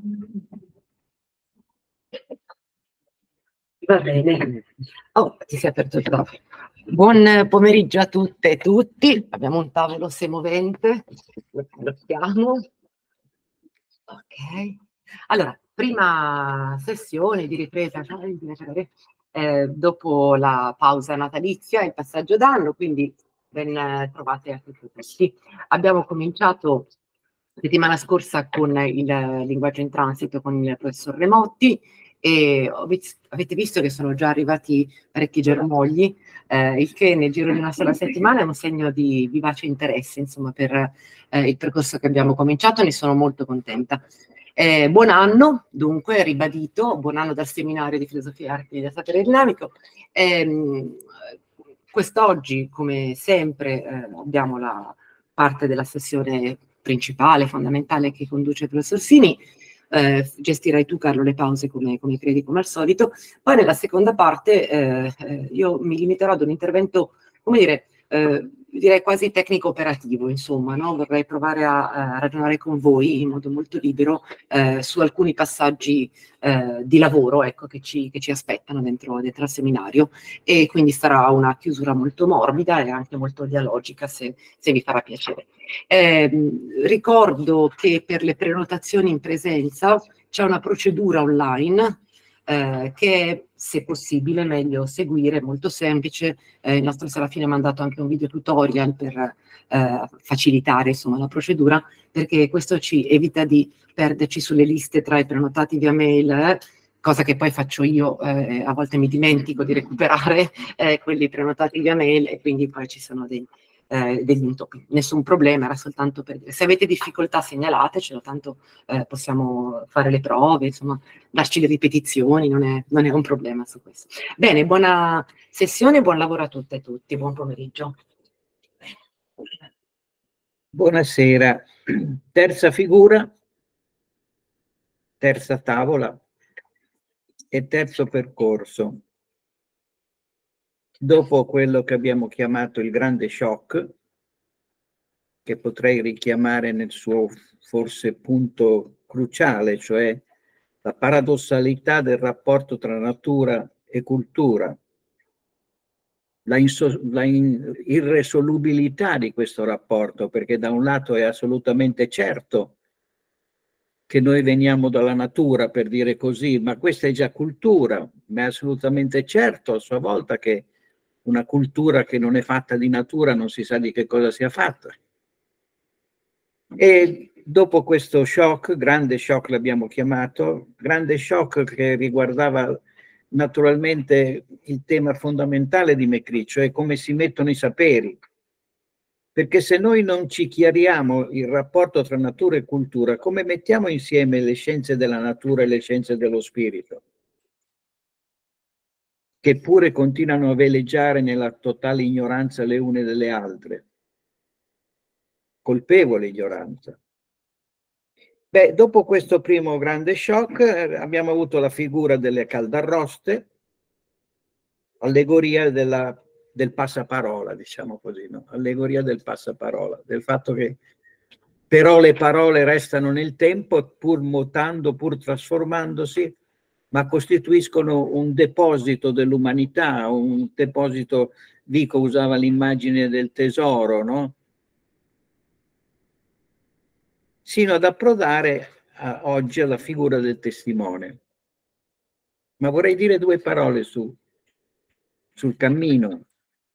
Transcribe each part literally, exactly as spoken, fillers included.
Va bene. Oh, ti sei aperto il tavolo. Buon pomeriggio a tutte e tutti. Abbiamo un tavolo semovente. Lo blocchiamo. Ok. Allora, prima sessione di ripresa, eh, dopo la pausa natalizia, il passaggio d'anno, quindi ben trovate a tutti questi. Abbiamo cominciato settimana scorsa con il linguaggio in transito con il professor Remotti e ho visto, avete visto che sono già arrivati parecchi germogli, eh, il che nel giro di una sola settimana è un segno di vivace interesse, insomma, per eh, il percorso che abbiamo cominciato, ne sono molto contenta. Eh, buon anno, dunque, ribadito, buon anno dal seminario di filosofia e arte del sapere dinamico. Eh, quest'oggi, come sempre, eh, abbiamo la parte della sessione principale, fondamentale, che conduce il professor Sini. Eh, gestirai tu, Carlo, le pause come, come credi, come al solito. Poi nella seconda parte eh, eh, io mi limiterò ad un intervento, come dire, eh, direi quasi tecnico-operativo, insomma, no? Vorrei provare a, a ragionare con voi in modo molto libero eh, su alcuni passaggi eh, di lavoro, ecco, che ci, che ci aspettano dentro, dentro il seminario, e quindi sarà una chiusura molto morbida e anche molto dialogica, se, se vi farà piacere. Eh, ricordo che per le prenotazioni in presenza c'è una procedura online eh, che è, se possibile, meglio seguire, molto semplice. Eh, il nostro Serafino ha mandato anche un video tutorial per eh, facilitare, insomma, la procedura, perché questo ci evita di perderci sulle liste tra i prenotati via mail, eh, cosa che poi faccio io, eh, a volte mi dimentico di recuperare eh, quelli prenotati via mail e quindi poi ci sono dei, eh, degli intoppi. Nessun problema, era soltanto per dire. Se avete difficoltà segnalatecelo, tanto eh, possiamo fare le prove, insomma, darci le ripetizioni, non è, non è un problema su questo. Bene, buona sessione, buon lavoro a tutte e tutti, buon pomeriggio. Buonasera, terza figura, terza tavola e terzo percorso. Dopo quello che abbiamo chiamato il grande shock, che potrei richiamare nel suo forse punto cruciale, cioè la paradossalità del rapporto tra natura e cultura, la, la irresolubilità di questo rapporto, perché da un lato è assolutamente certo che noi veniamo dalla natura, per dire così, ma questa è già cultura, ma è assolutamente certo a sua volta che una cultura che non è fatta di natura non si sa di che cosa sia fatta. E dopo questo shock, grande shock l'abbiamo chiamato, grande shock che riguardava naturalmente il tema fondamentale di Mecrì, cioè come si mettono i saperi. Perché se noi non ci chiariamo il rapporto tra natura e cultura, come mettiamo insieme le scienze della natura e le scienze dello spirito? Che pure continuano a veleggiare nella totale ignoranza le une delle altre. Colpevole ignoranza. Beh, dopo questo primo grande shock eh, abbiamo avuto la figura delle caldarroste, allegoria della, del passaparola, diciamo così, no? Allegoria del passaparola, del fatto che però le parole restano nel tempo, pur mutando, pur trasformandosi, ma costituiscono un deposito dell'umanità, un deposito, Vico usava l'immagine del tesoro, no? Sino ad approdare a, oggi alla figura del testimone. Ma vorrei dire due parole su, sul cammino,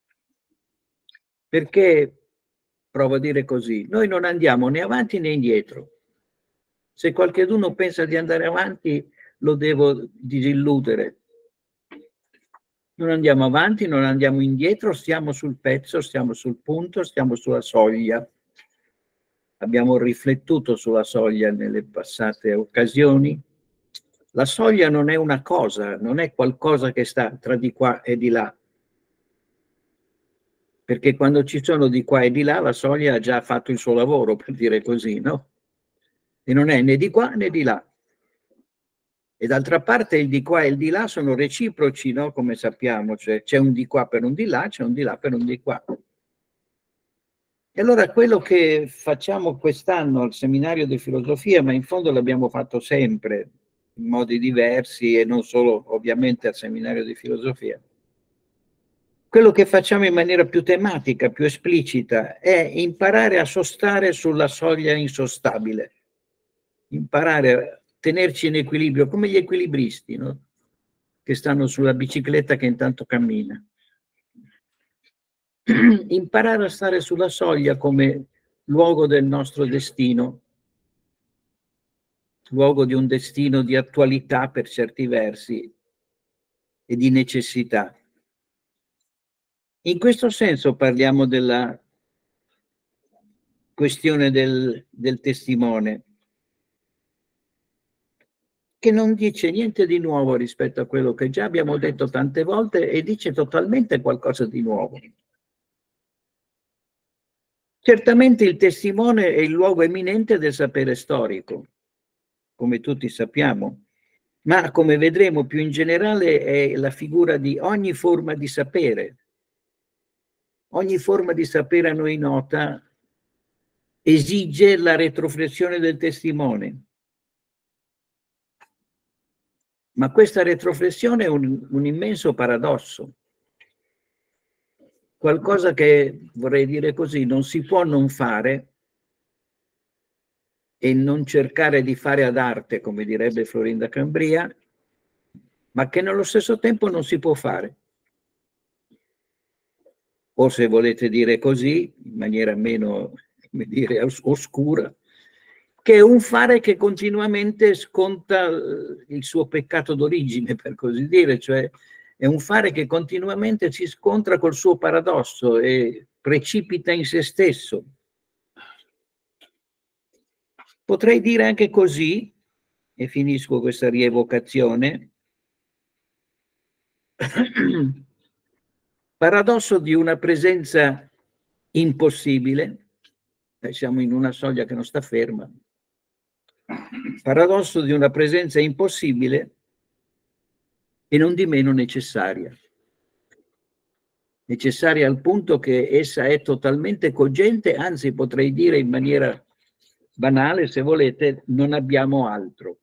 perché, provo a dire così, noi non andiamo né avanti né indietro. Se qualcuno pensa di andare avanti, lo devo disilludere. Non andiamo avanti, non andiamo indietro, stiamo sul pezzo, stiamo sul punto, stiamo sulla soglia. Abbiamo riflettuto sulla soglia nelle passate occasioni. La soglia non è una cosa, non è qualcosa che sta tra di qua e di là. Perché quando ci sono di qua e di là, la soglia ha già fatto il suo lavoro, per dire così, no? E non è né di qua né di là. E d'altra parte il di qua e il di là sono reciproci, no? Come sappiamo, cioè c'è un di qua per un di là, c'è un di là per un di qua. E allora quello che facciamo quest'anno al seminario di filosofia, ma in fondo l'abbiamo fatto sempre in modi diversi e non solo ovviamente al seminario di filosofia, quello che facciamo in maniera più tematica, più esplicita, è imparare a sostare sulla soglia insostabile, imparare a tenerci in equilibrio, come gli equilibristi, no? Che stanno sulla bicicletta che intanto cammina. Imparare a stare sulla soglia come luogo del nostro destino, luogo di un destino di attualità per certi versi e di necessità. In questo senso parliamo della questione del, del testimone, che non dice niente di nuovo rispetto a quello che già abbiamo detto tante volte e dice totalmente qualcosa di nuovo. Certamente il testimone è il luogo eminente del sapere storico, come tutti sappiamo, ma come vedremo più in generale è la figura di ogni forma di sapere. Ogni forma di sapere a noi nota esige la retroflessione del testimone. Ma questa retroflessione è un, un immenso paradosso. Qualcosa che, vorrei dire così, non si può non fare e non cercare di fare ad arte, come direbbe Florinda Cambria, ma che nello stesso tempo non si può fare. O se volete dire così, in maniera meno, come dire, os- oscura, che è un fare che continuamente sconta il suo peccato d'origine, per così dire, cioè è un fare che continuamente si scontra col suo paradosso e precipita in se stesso. Potrei dire anche così, e finisco questa rievocazione, paradosso di una presenza impossibile, eh, siamo in una soglia che non sta ferma, paradosso di una presenza impossibile e non di meno necessaria. Necessaria al punto che essa è totalmente cogente, anzi potrei dire in maniera banale, se volete, non abbiamo altro.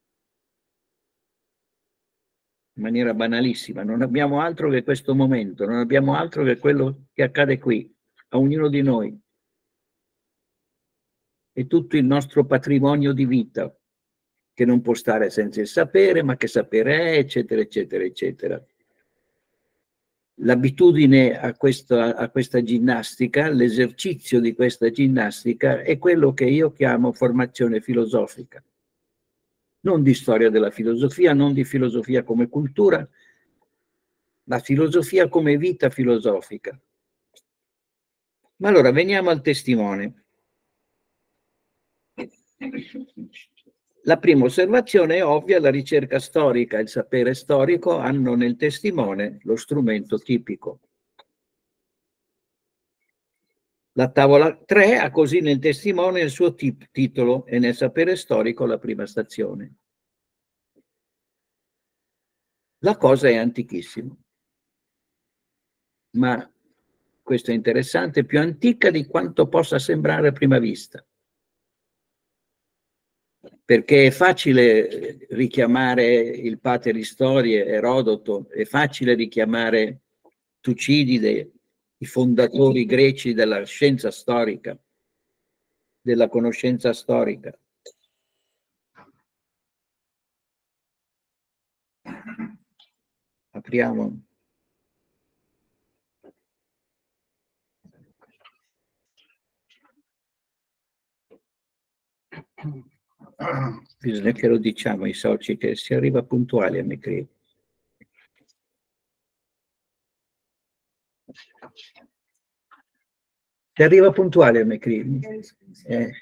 In maniera banalissima, non abbiamo altro che questo momento, non abbiamo altro che quello che accade qui, a ognuno di noi. E tutto il nostro patrimonio di vita, che non può stare senza il sapere, ma che sapere è, eccetera, eccetera, eccetera. L'abitudine a questa, a questa ginnastica, l'esercizio di questa ginnastica è quello che io chiamo formazione filosofica. Non di storia della filosofia, non di filosofia come cultura, ma filosofia come vita filosofica. Ma allora veniamo al testimone. La prima osservazione è ovvia, la ricerca storica e il sapere storico hanno nel testimone lo strumento tipico. La tavola tre ha così nel testimone il suo titolo e nel sapere storico la prima stazione. La cosa è antichissima, ma questo è interessante, più antica di quanto possa sembrare a prima vista. Perché è facile richiamare il pater Istorie, Erodoto, è facile richiamare Tucidide, i fondatori greci della scienza storica, della conoscenza storica. Apriamo. Bisogna che lo diciamo ai soci che si arriva puntuali a Mecri. Si arriva puntuale a Mecri. Eh.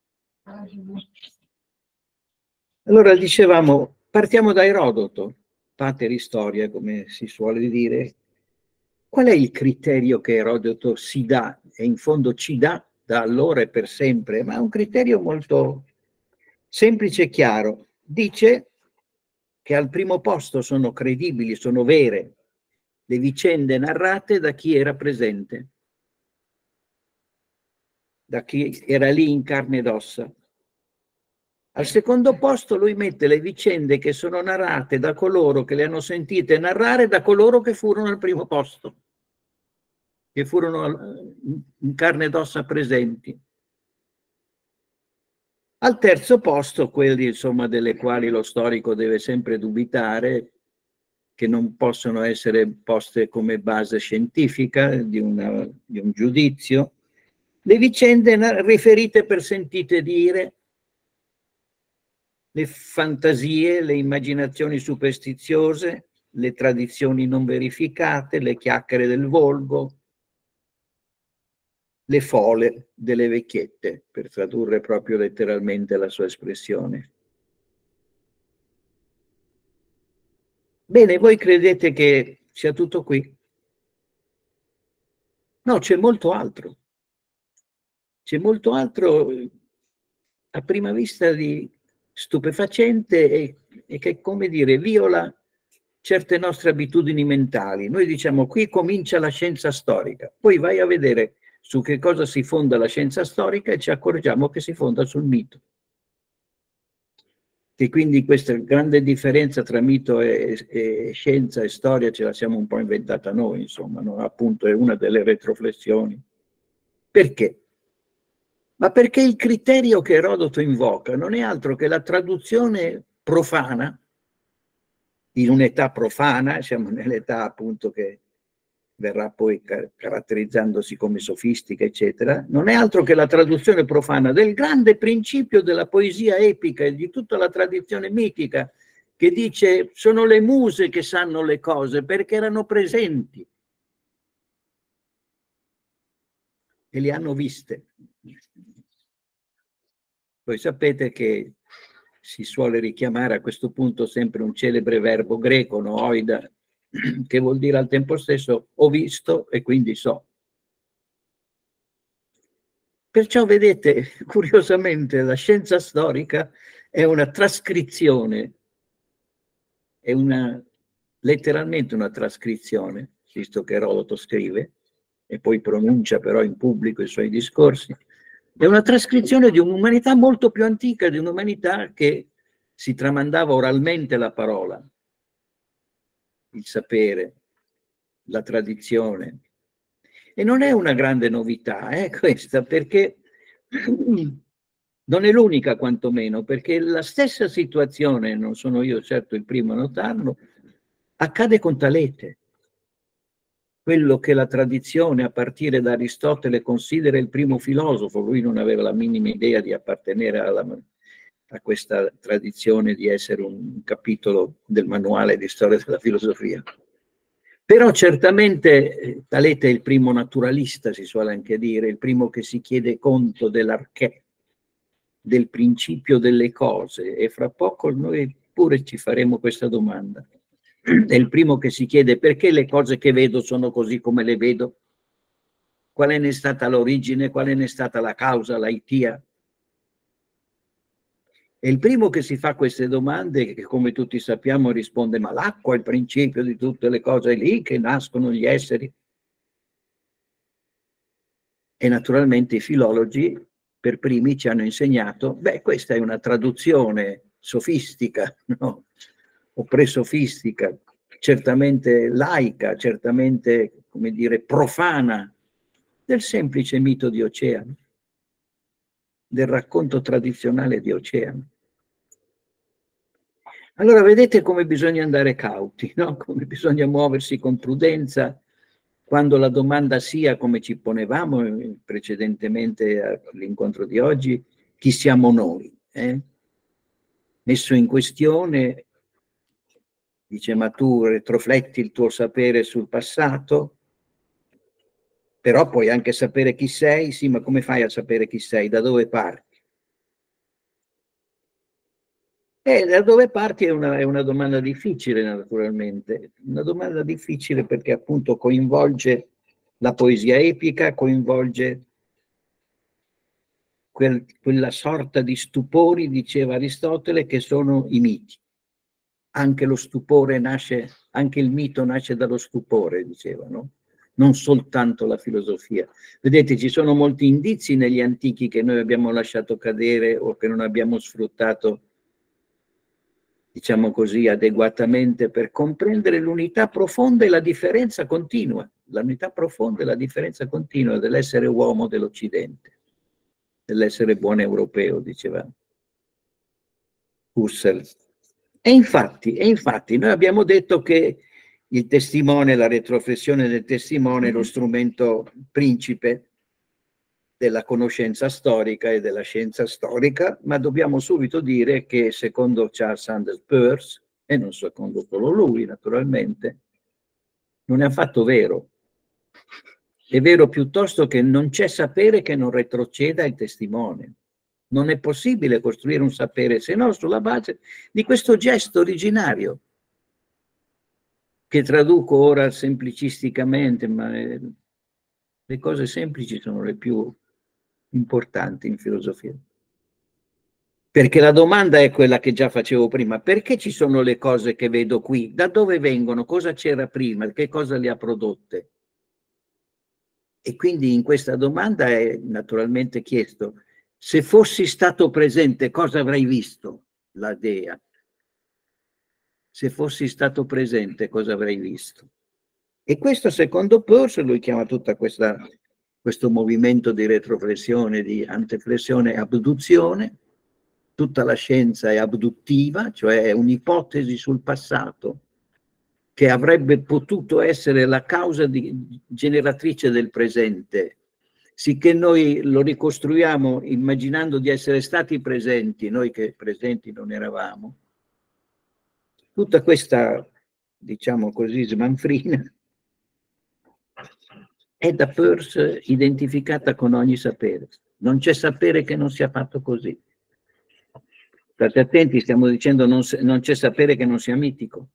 Allora dicevamo, partiamo da Erodoto, pater Istoria, come si suole dire. Qual è il criterio che Erodoto si dà, e in fondo ci dà da allora e per sempre, ma è un criterio molto semplice e chiaro. Dice che al primo posto sono credibili, sono vere le vicende narrate da chi era presente. da chi era lì in carne ed ossa. Al secondo posto lui mette le vicende che sono narrate da coloro che le hanno sentite narrare, da coloro che furono al primo posto, che furono in carne ed ossa presenti. Al terzo posto, quelli insomma delle quali lo storico deve sempre dubitare, che non possono essere poste come base scientifica di, una, di un giudizio, le vicende riferite per sentite dire, le fantasie, le immaginazioni superstiziose, le tradizioni non verificate, le chiacchiere del volgo, le fole delle vecchiette, per tradurre proprio letteralmente la sua espressione. Bene, voi credete che sia tutto qui? No, c'è molto altro. C'è molto altro a prima vista di stupefacente e, e che, come dire, viola certe nostre abitudini mentali. Noi diciamo, qui comincia la scienza storica, poi vai a vedere su che cosa si fonda la scienza storica e ci accorgiamo che si fonda sul mito. E quindi questa grande differenza tra mito e, e scienza e storia ce la siamo un po' inventata noi, insomma, no? Appunto è una delle retroflessioni. Perché? Ma perché il criterio che Erodoto invoca non è altro che la traduzione profana, in un'età profana, siamo nell'età appunto che verrà poi caratterizzandosi come sofistica, eccetera, non è altro che la traduzione profana del grande principio della poesia epica e di tutta la tradizione mitica, che dice sono le muse che sanno le cose perché erano presenti e le hanno viste. Voi sapete che si suole richiamare a questo punto sempre un celebre verbo greco, nooida, che vuol dire al tempo stesso ho visto e quindi so. Perciò vedete, curiosamente, la scienza storica è una trascrizione, è una, letteralmente una trascrizione, visto che Erodoto scrive e poi pronuncia però in pubblico i suoi discorsi, è una trascrizione di un'umanità molto più antica, di un'umanità che si tramandava oralmente la parola, il sapere, la tradizione. E non è una grande novità, eh, questa, perché non è l'unica quantomeno, perché la stessa situazione, non sono io certo il primo a notarlo, accade con Talete. Quello che la tradizione a partire da Aristotele considera il primo filosofo, lui non aveva la minima idea di appartenere alla, a questa tradizione di essere un capitolo del manuale di storia della filosofia. Però certamente Talete è il primo naturalista, si suole anche dire, il primo che si chiede conto dell'archè, del principio delle cose, e fra poco noi pure ci faremo questa domanda. È il primo che si chiede perché le cose che vedo sono così come le vedo, quale ne è stata l'origine, quale ne è stata la causa, l'aitia. È il primo che si fa queste domande che, come tutti sappiamo, risponde ma l'acqua è il principio di tutte le cose, è lì che nascono gli esseri. E naturalmente i filologi per primi ci hanno insegnato, beh, questa è una traduzione sofistica, no? O presofistica, certamente laica, certamente, come dire, profana, del semplice mito di Oceano, del racconto tradizionale di Oceano. Allora vedete come bisogna andare cauti, no? Come bisogna muoversi con prudenza quando la domanda sia, come ci ponevamo precedentemente all'incontro di oggi, chi siamo noi? Eh? Messo in questione, dice, ma tu retrofletti il tuo sapere sul passato? Però puoi anche sapere chi sei, sì, ma come fai a sapere chi sei? Da dove parti? E da dove parti è una, è una domanda difficile, naturalmente. Una domanda difficile perché appunto coinvolge la poesia epica, coinvolge quel, quella sorta di stupori, diceva Aristotele, che sono i miti. Anche lo stupore nasce, anche il mito nasce dallo stupore, diceva, no? non soltanto la filosofia. Vedete, ci sono molti indizi negli antichi che noi abbiamo lasciato cadere o che non abbiamo sfruttato, diciamo così, adeguatamente per comprendere l'unità profonda e la differenza continua, l'unità profonda e la differenza continua dell'essere uomo dell'Occidente, dell'essere buon europeo, diceva Husserl. E infatti, e infatti noi abbiamo detto che il testimone, la retroflessione del testimone è lo strumento principe della conoscenza storica e della scienza storica, ma dobbiamo subito dire che secondo Charles Sanders Peirce, e non secondo solo lui naturalmente, non è affatto vero. È vero piuttosto che non c'è sapere che non retroceda il testimone. Non è possibile costruire un sapere se no sulla base di questo gesto originario, che traduco ora semplicisticamente, ma le cose semplici sono le più importanti in filosofia. Perché la domanda è quella che già facevo prima: perché ci sono le cose che vedo qui? Da dove vengono? Cosa c'era prima? Che cosa le ha prodotte? E quindi in questa domanda è naturalmente chiesto: se fossi stato presente, cosa avrei visto? La dea. Se fossi stato presente, cosa avrei visto? E questo, secondo Peirce, lui chiama tutta questa, questo movimento di retroflessione, di anteflessione e abduzione. Tutta la scienza è abduttiva, cioè è un'ipotesi sul passato che avrebbe potuto essere la causa di, generatrice del presente, sicché noi lo ricostruiamo immaginando di essere stati presenti, noi che presenti non eravamo. Tutta questa, diciamo così, smanfrina è da Peirce identificata con ogni sapere. Non c'è sapere che non sia fatto così. State attenti, stiamo dicendo non, non c'è sapere che non sia mitico,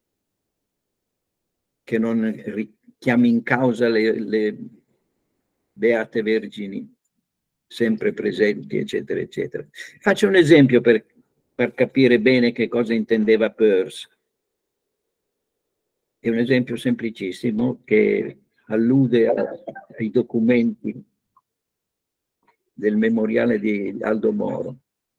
che non chiami in causa le, le beate vergini sempre presenti, eccetera, eccetera. Faccio un esempio per, per capire bene che cosa intendeva Peirce. È un esempio semplicissimo che allude a, ai documenti del memoriale di Aldo Moro.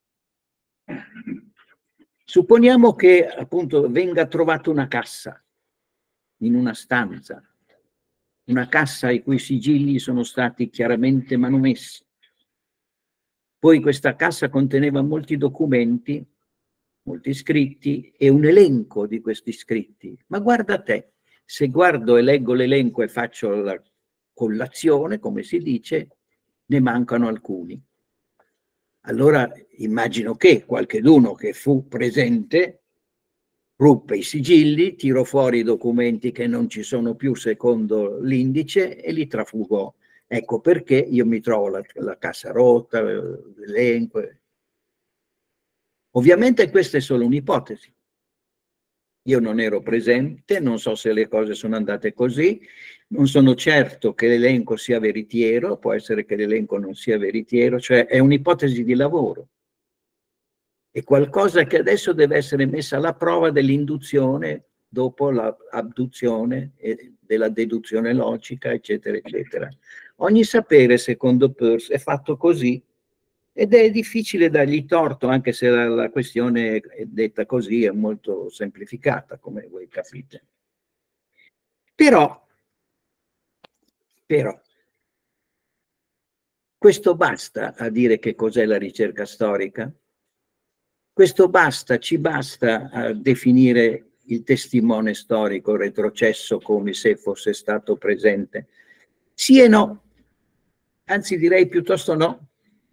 Supponiamo che appunto venga trovata una cassa in una stanza, una cassa i cui sigilli sono stati chiaramente manomessi. Poi questa cassa conteneva molti documenti, molti scritti e un elenco di questi scritti. Ma guarda te, se guardo e leggo l'elenco e faccio la collazione, come si dice, ne mancano alcuni. Allora immagino che qualcheduno che fu presente ruppe i sigilli, tirò fuori i documenti che non ci sono più secondo l'indice e li trafugò. Ecco perché io mi trovo la, la cassa rotta, l'elenco. Ovviamente questa è solo un'ipotesi. Io non ero presente, non so se le cose sono andate così, non sono certo che l'elenco sia veritiero, può essere che l'elenco non sia veritiero, cioè è un'ipotesi di lavoro. È qualcosa che adesso deve essere messa alla prova dell'induzione dopo l'abduzione e della deduzione logica, eccetera, eccetera. Ogni sapere, secondo Peirce, è fatto così ed è difficile dargli torto, anche se la, la questione è detta così, è molto semplificata, come voi capite. Però, però, questo basta a dire che cos'è la ricerca storica? Questo basta, ci basta a definire il testimone storico retrocesso come se fosse stato presente? Sì e no, anzi direi piuttosto no.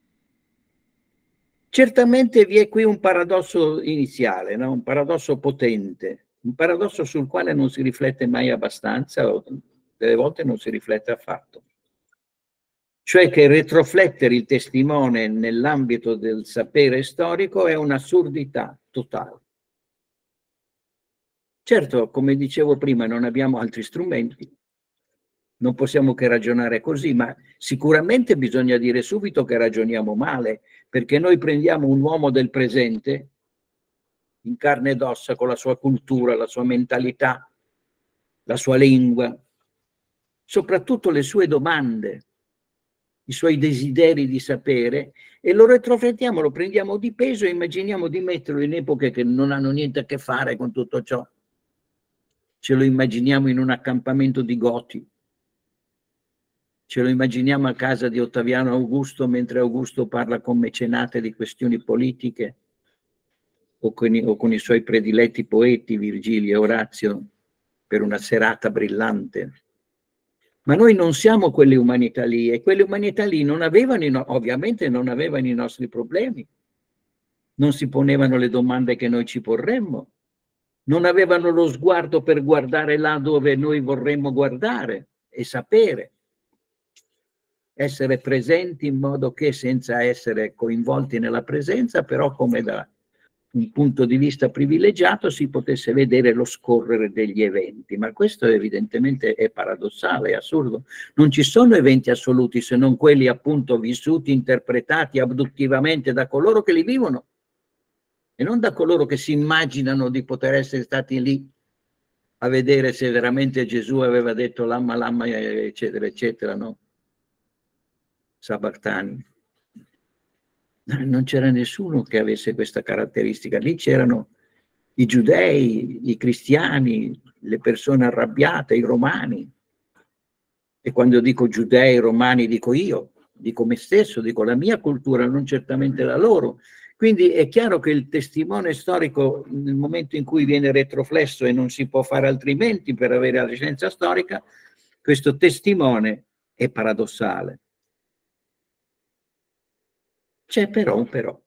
Certamente vi è qui un paradosso iniziale, no? Un paradosso potente, un paradosso sul quale non si riflette mai abbastanza o delle volte non si riflette affatto. Cioè che retroflettere il testimone nell'ambito del sapere storico è un'assurdità totale. Certo, come dicevo prima, non abbiamo altri strumenti, non possiamo che ragionare così, ma sicuramente bisogna dire subito che ragioniamo male, perché noi prendiamo un uomo del presente, in carne ed ossa, con la sua cultura, la sua mentalità, la sua lingua, soprattutto le sue domande, i suoi desideri di sapere, e lo retroflettiamo, lo prendiamo di peso e immaginiamo di metterlo in epoche che non hanno niente a che fare con tutto ciò. Ce lo immaginiamo in un accampamento di Goti, ce lo immaginiamo a casa di Ottaviano Augusto mentre Augusto parla con Mecenate di questioni politiche, o con i, o con i suoi prediletti poeti Virgilio e Orazio per una serata brillante. Ma noi non siamo quelle umanità lì, e quelle umanità lì non avevano, i no- ovviamente non avevano i nostri problemi, non si ponevano le domande che noi ci porremmo, non avevano lo sguardo per guardare là dove noi vorremmo guardare e sapere, essere presenti in modo che, senza essere coinvolti nella presenza, però come da un punto di vista privilegiato, si potesse vedere lo scorrere degli eventi. Ma questo evidentemente è paradossale, è assurdo. Non ci sono eventi assoluti se non quelli appunto vissuti, interpretati abduttivamente da coloro che li vivono e non da coloro che si immaginano di poter essere stati lì a vedere se veramente Gesù aveva detto lamma, lamma, eccetera, eccetera, no? Sabachtani. Non c'era nessuno che avesse questa caratteristica. Lì c'erano i giudei, i cristiani, le persone arrabbiate, i romani. E quando dico giudei, romani, dico io, dico me stesso, dico la mia cultura, non certamente la loro. Quindi è chiaro che il testimone storico, nel momento in cui viene retroflesso, e non si può fare altrimenti per avere la scienza storica, questo testimone è paradossale. C'è però un però.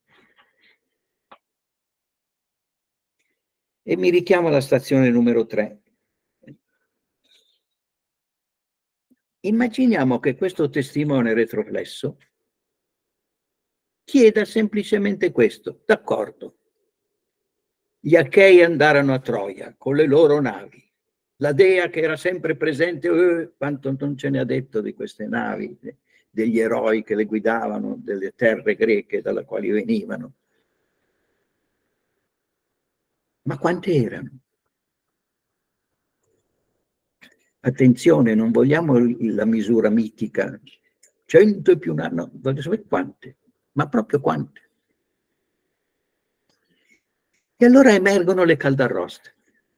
E mi richiamo alla stazione numero tre. Immaginiamo che questo testimone retroflesso chieda semplicemente questo: d'accordo, gli Achei andarono a Troia con le loro navi. La dea che era sempre presente, eh, quanto non ce ne ha detto di queste navi, degli eroi che le guidavano, delle terre greche dalla quali venivano. Ma quante erano? Attenzione, non vogliamo la misura mitica, cento e più, no, voglio sapere quante, ma proprio quante. E allora emergono le caldarroste,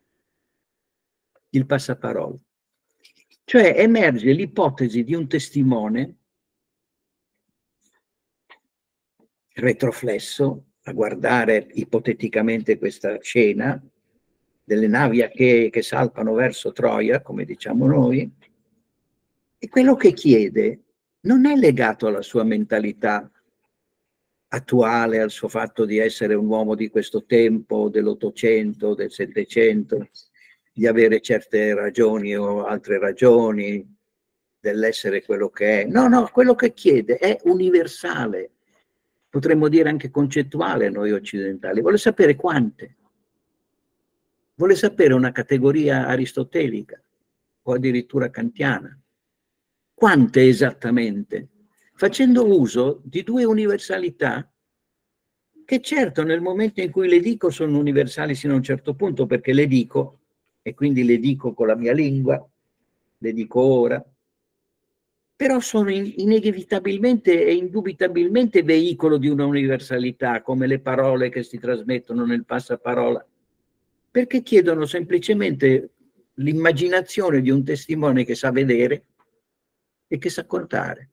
il passaparola. Cioè emerge l'ipotesi di un testimone retroflesso a guardare ipoteticamente questa scena delle navi che, che salpano verso Troia, come diciamo noi, e quello che chiede non è legato alla sua mentalità attuale, al suo fatto di essere un uomo di questo tempo, dell'Ottocento, del Settecento, di avere certe ragioni o altre ragioni, dell'essere quello che è. No, no, quello che chiede è universale, potremmo dire anche concettuale noi occidentali. Vuole sapere quante. Vuole sapere una categoria aristotelica o addirittura kantiana. Quante esattamente? Facendo uso di due universalità che certo nel momento in cui le dico sono universali sino a un certo punto, perché le dico, e quindi le dico con la mia lingua, le dico ora, però sono inevitabilmente e indubitabilmente veicolo di una universalità, come le parole che si trasmettono nel passaparola, perché chiedono semplicemente l'immaginazione di un testimone che sa vedere e che sa contare.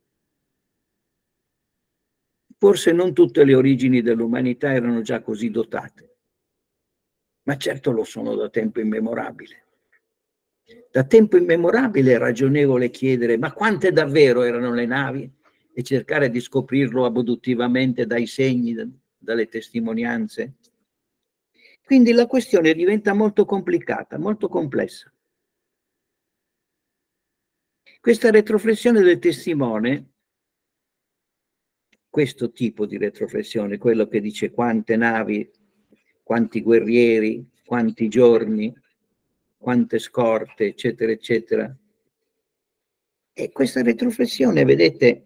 Forse non tutte le origini dell'umanità erano già così dotate, ma certo lo sono da tempo immemorabile. Da tempo immemorabile è ragionevole chiedere ma quante davvero erano le navi e cercare di scoprirlo abduttivamente dai segni, dalle testimonianze. Quindi la questione diventa molto complicata, molto complessa. Questa retroflessione del testimone, questo tipo di retroflessione, quello che dice quante navi, quanti guerrieri, quanti giorni, quante scorte, eccetera, eccetera. E questa retroflessione, vedete,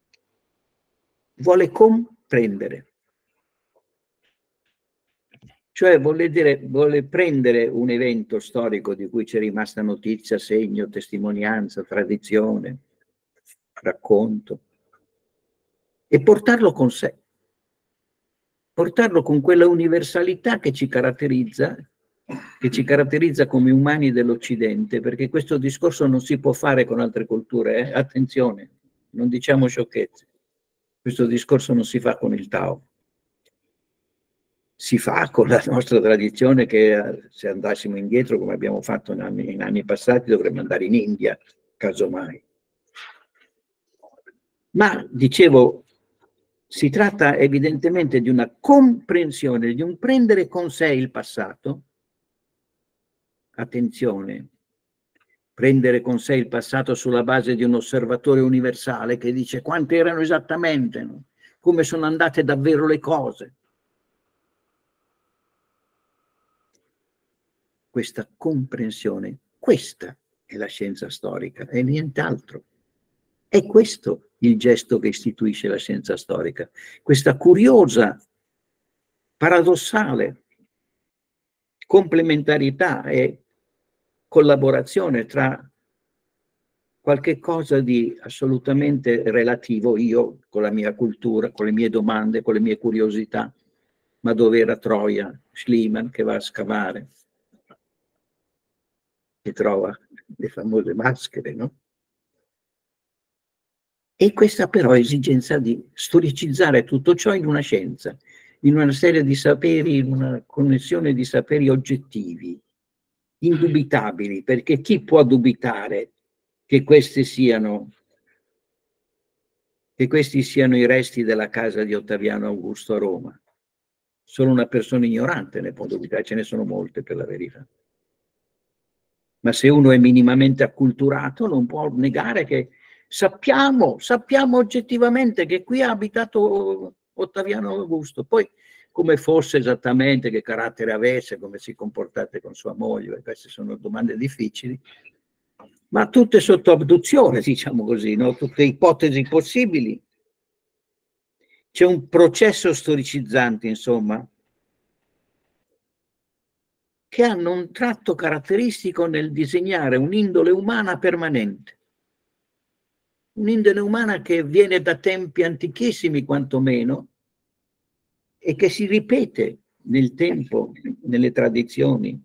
vuole comprendere. Cioè vuole dire, vuole prendere un evento storico di cui c'è rimasta notizia, segno, testimonianza, tradizione, racconto, e portarlo con sé, portarlo con quella universalità che ci caratterizza, che ci caratterizza come umani dell'Occidente, perché questo discorso non si può fare con altre culture, eh? Attenzione, non diciamo sciocchezze, questo discorso non si fa con il Tao. Si fa con la nostra tradizione che se andassimo indietro, come abbiamo fatto in anni, in anni passati, dovremmo andare in India, casomai. Ma, dicevo, si tratta evidentemente di una comprensione, di un prendere con sé il passato. Attenzione, prendere con sé il passato sulla base di un osservatore universale che dice quante erano esattamente, no? Come sono andate davvero le cose. Questa comprensione, questa è la scienza storica e nient'altro. È questo il gesto che istituisce la scienza storica, questa curiosa, paradossale complementarità e collaborazione tra qualche cosa di assolutamente relativo, io con la mia cultura, con le mie domande, con le mie curiosità, ma dove era Troia? Schliemann che va a scavare e trova le famose maschere, no? E questa però esigenza di storicizzare tutto ciò in una scienza, in una serie di saperi, in una connessione di saperi oggettivi, indubitabili, perché chi può dubitare che questi siano, che questi siano i resti della casa di Ottaviano Augusto a Roma? Solo una persona ignorante ne può dubitare, ce ne sono molte per la verità. Ma se uno è minimamente acculturato non può negare che sappiamo, sappiamo oggettivamente che qui ha abitato Ottaviano Augusto. Poi come fosse esattamente, che carattere avesse, come si comportasse con sua moglie, queste sono domande difficili, ma tutte sotto abduzione, diciamo così, no? Tutte ipotesi possibili. C'è un processo storicizzante, insomma, che hanno un tratto caratteristico nel disegnare un'indole umana permanente. Un'indole umana che viene da tempi antichissimi quantomeno e che si ripete nel tempo, nelle tradizioni.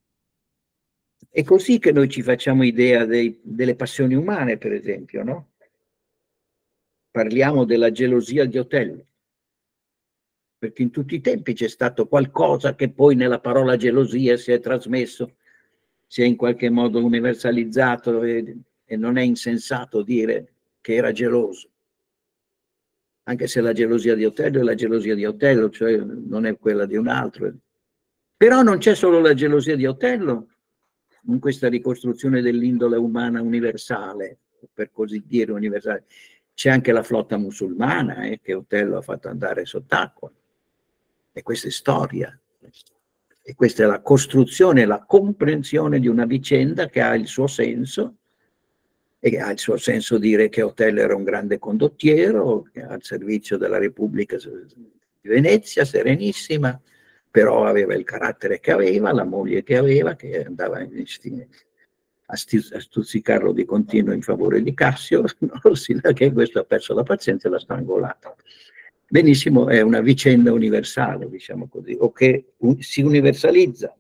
È così che noi ci facciamo idea dei, delle passioni umane, per esempio, no? Parliamo della gelosia di Otello, perché in tutti i tempi c'è stato qualcosa che poi nella parola gelosia si è trasmesso, si è in qualche modo universalizzato e, e non è insensato dire che era geloso. Anche se la gelosia di Otello è la gelosia di Otello, cioè non è quella di un altro. Però non c'è solo la gelosia di Otello in questa ricostruzione dell'indole umana universale, per così dire universale. C'è anche la flotta musulmana eh, che Otello ha fatto andare sott'acqua. E questa è storia. E questa è la costruzione, la comprensione di una vicenda che ha il suo senso, e ha il suo senso dire che Otello era un grande condottiero, al servizio della Repubblica di Venezia, serenissima, però aveva il carattere che aveva, la moglie che aveva, che andava a stuzzicarlo di continuo in favore di Cassio, no? Sino che questo ha perso la pazienza e l'ha strangolato. Benissimo, è una vicenda universale, diciamo così, o che si universalizza.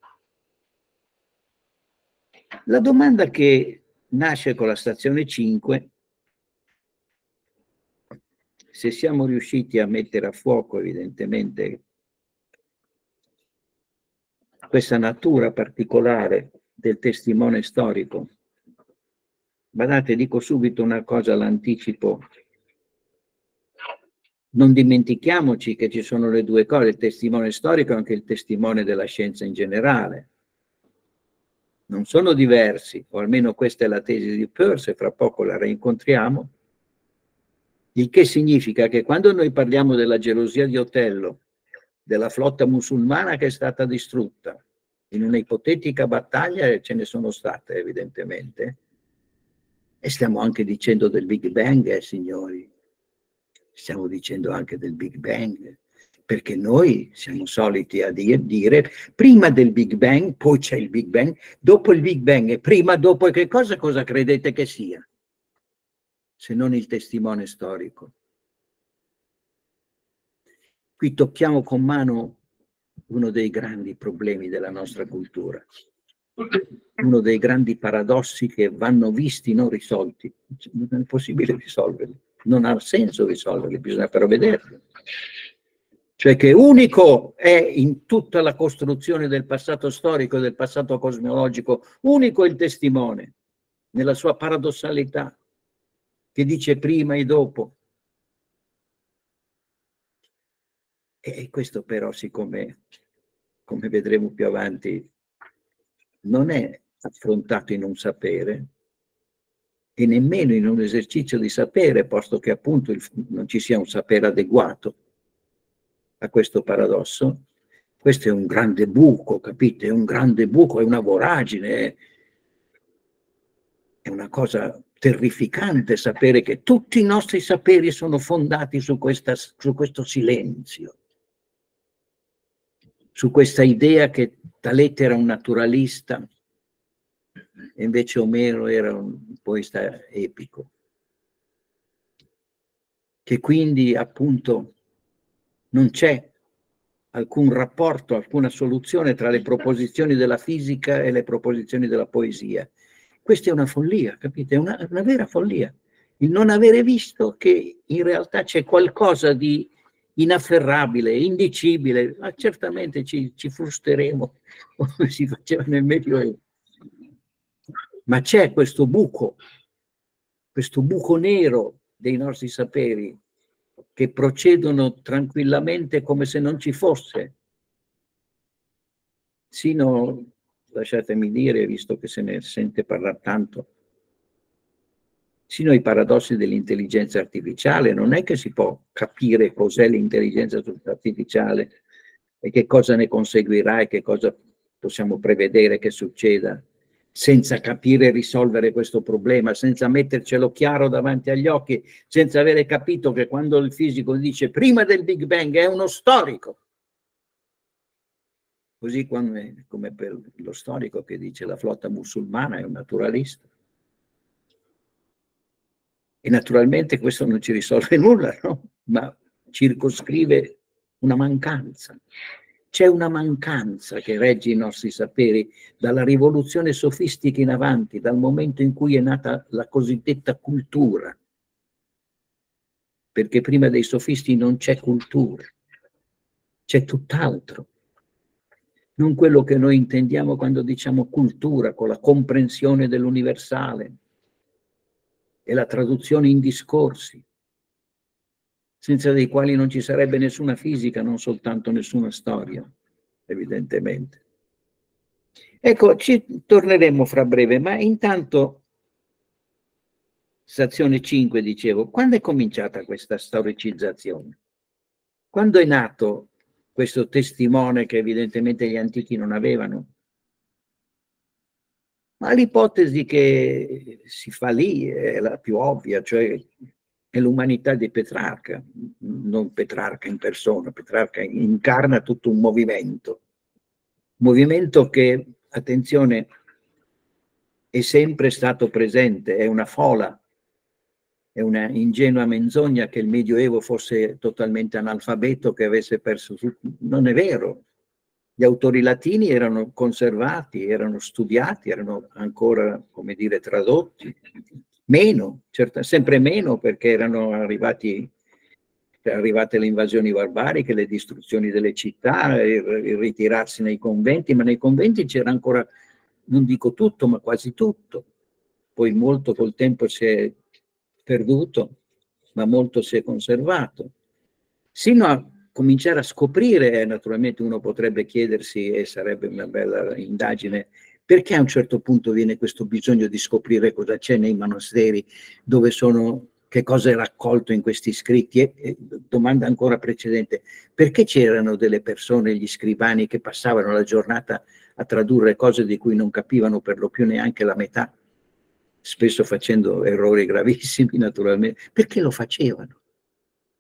La domanda che nasce con la stazione cinque, se siamo riusciti a mettere a fuoco evidentemente questa natura particolare del testimone storico. Guardate, dico subito una cosa, l'anticipo. Non dimentichiamoci che ci sono le due cose, il testimone storico e anche il testimone della scienza in generale. Non sono diversi, o almeno questa è la tesi di Peirce, e fra poco la reincontriamo, il che significa che quando noi parliamo della gelosia di Otello, della flotta musulmana che è stata distrutta, in una ipotetica battaglia, e ce ne sono state evidentemente, e stiamo anche dicendo del Big Bang, eh, signori, stiamo dicendo anche del Big Bang, perché noi siamo soliti a dire, dire prima del Big Bang, poi c'è il Big Bang, dopo il Big Bang e prima, dopo che cosa, cosa credete che sia? Se non il testimone storico. Qui tocchiamo con mano uno dei grandi problemi della nostra cultura, uno dei grandi paradossi che vanno visti, non risolti. Non è possibile risolverli, non ha senso risolverli, bisogna però vederli. Cioè che unico è in tutta la costruzione del passato storico e del passato cosmologico, unico è il testimone, nella sua paradossalità, che dice prima e dopo. E questo però, siccome, come vedremo più avanti, non è affrontato in un sapere e nemmeno in un esercizio di sapere, posto che appunto il, non ci sia un sapere adeguato a questo paradosso. Questo è un grande buco, capite? È un grande buco, è una voragine, è una cosa terrificante sapere che tutti i nostri saperi sono fondati su, questa, su questo silenzio, su questa idea che Talete era un naturalista e invece Omero era un poeta epico, che quindi appunto non c'è alcun rapporto, alcuna soluzione tra le proposizioni della fisica e le proposizioni della poesia. Questa è una follia, capite? È una, una vera follia. Il non avere visto che in realtà c'è qualcosa di inafferrabile, indicibile, ma certamente ci, ci frusteremo come si faceva nel Medioevo. Ma c'è questo buco, questo buco nero dei nostri saperi, che procedono tranquillamente come se non ci fosse. Sino, lasciatemi dire, visto che se ne sente parlare tanto, sino ai paradossi dell'intelligenza artificiale, non è che si può capire cos'è l'intelligenza artificiale e che cosa ne conseguirà e che cosa possiamo prevedere che succeda, senza capire e risolvere questo problema, senza mettercelo chiaro davanti agli occhi, senza avere capito che quando il fisico dice prima del Big Bang è uno storico, così come, come per lo storico che dice la flotta musulmana è un naturalista. E naturalmente questo non ci risolve nulla, no? Ma circoscrive una mancanza. C'è una mancanza che regge i nostri saperi dalla rivoluzione sofistica in avanti, dal momento in cui è nata la cosiddetta cultura. Perché prima dei sofisti non c'è cultura, c'è tutt'altro. Non quello che noi intendiamo quando diciamo cultura, con la comprensione dell'universale e la traduzione in discorsi, senza dei quali non ci sarebbe nessuna fisica, non soltanto nessuna storia, evidentemente. Ecco, ci torneremo fra breve, ma intanto, stazione cinque, dicevo, quando è cominciata questa storicizzazione? Quando è nato questo testimone che evidentemente gli antichi non avevano? Ma l'ipotesi che si fa lì è la più ovvia, cioè è l'umanità di Petrarca, non Petrarca in persona, Petrarca incarna tutto un movimento, movimento che, attenzione, è sempre stato presente, è una fola, è una ingenua menzogna che il Medioevo fosse totalmente analfabeto, che avesse perso tutto. Non è vero. Gli autori latini erano conservati, erano studiati, erano ancora, come dire, tradotti. Meno, certo, sempre meno, perché erano arrivati, arrivate le invasioni barbariche, le distruzioni delle città, il, il ritirarsi nei conventi, ma nei conventi c'era ancora, non dico tutto, ma quasi tutto. Poi molto col tempo si è perduto, ma molto si è conservato. Sino a cominciare a scoprire, naturalmente uno potrebbe chiedersi, e sarebbe una bella indagine, perché a un certo punto viene questo bisogno di scoprire cosa c'è nei monasteri, dove sono, che cosa è raccolto in questi scritti? E, e, domanda ancora precedente, perché c'erano delle persone, gli scrivani, che passavano la giornata a tradurre cose di cui non capivano per lo più neanche la metà, spesso facendo errori gravissimi, naturalmente? Perché lo facevano?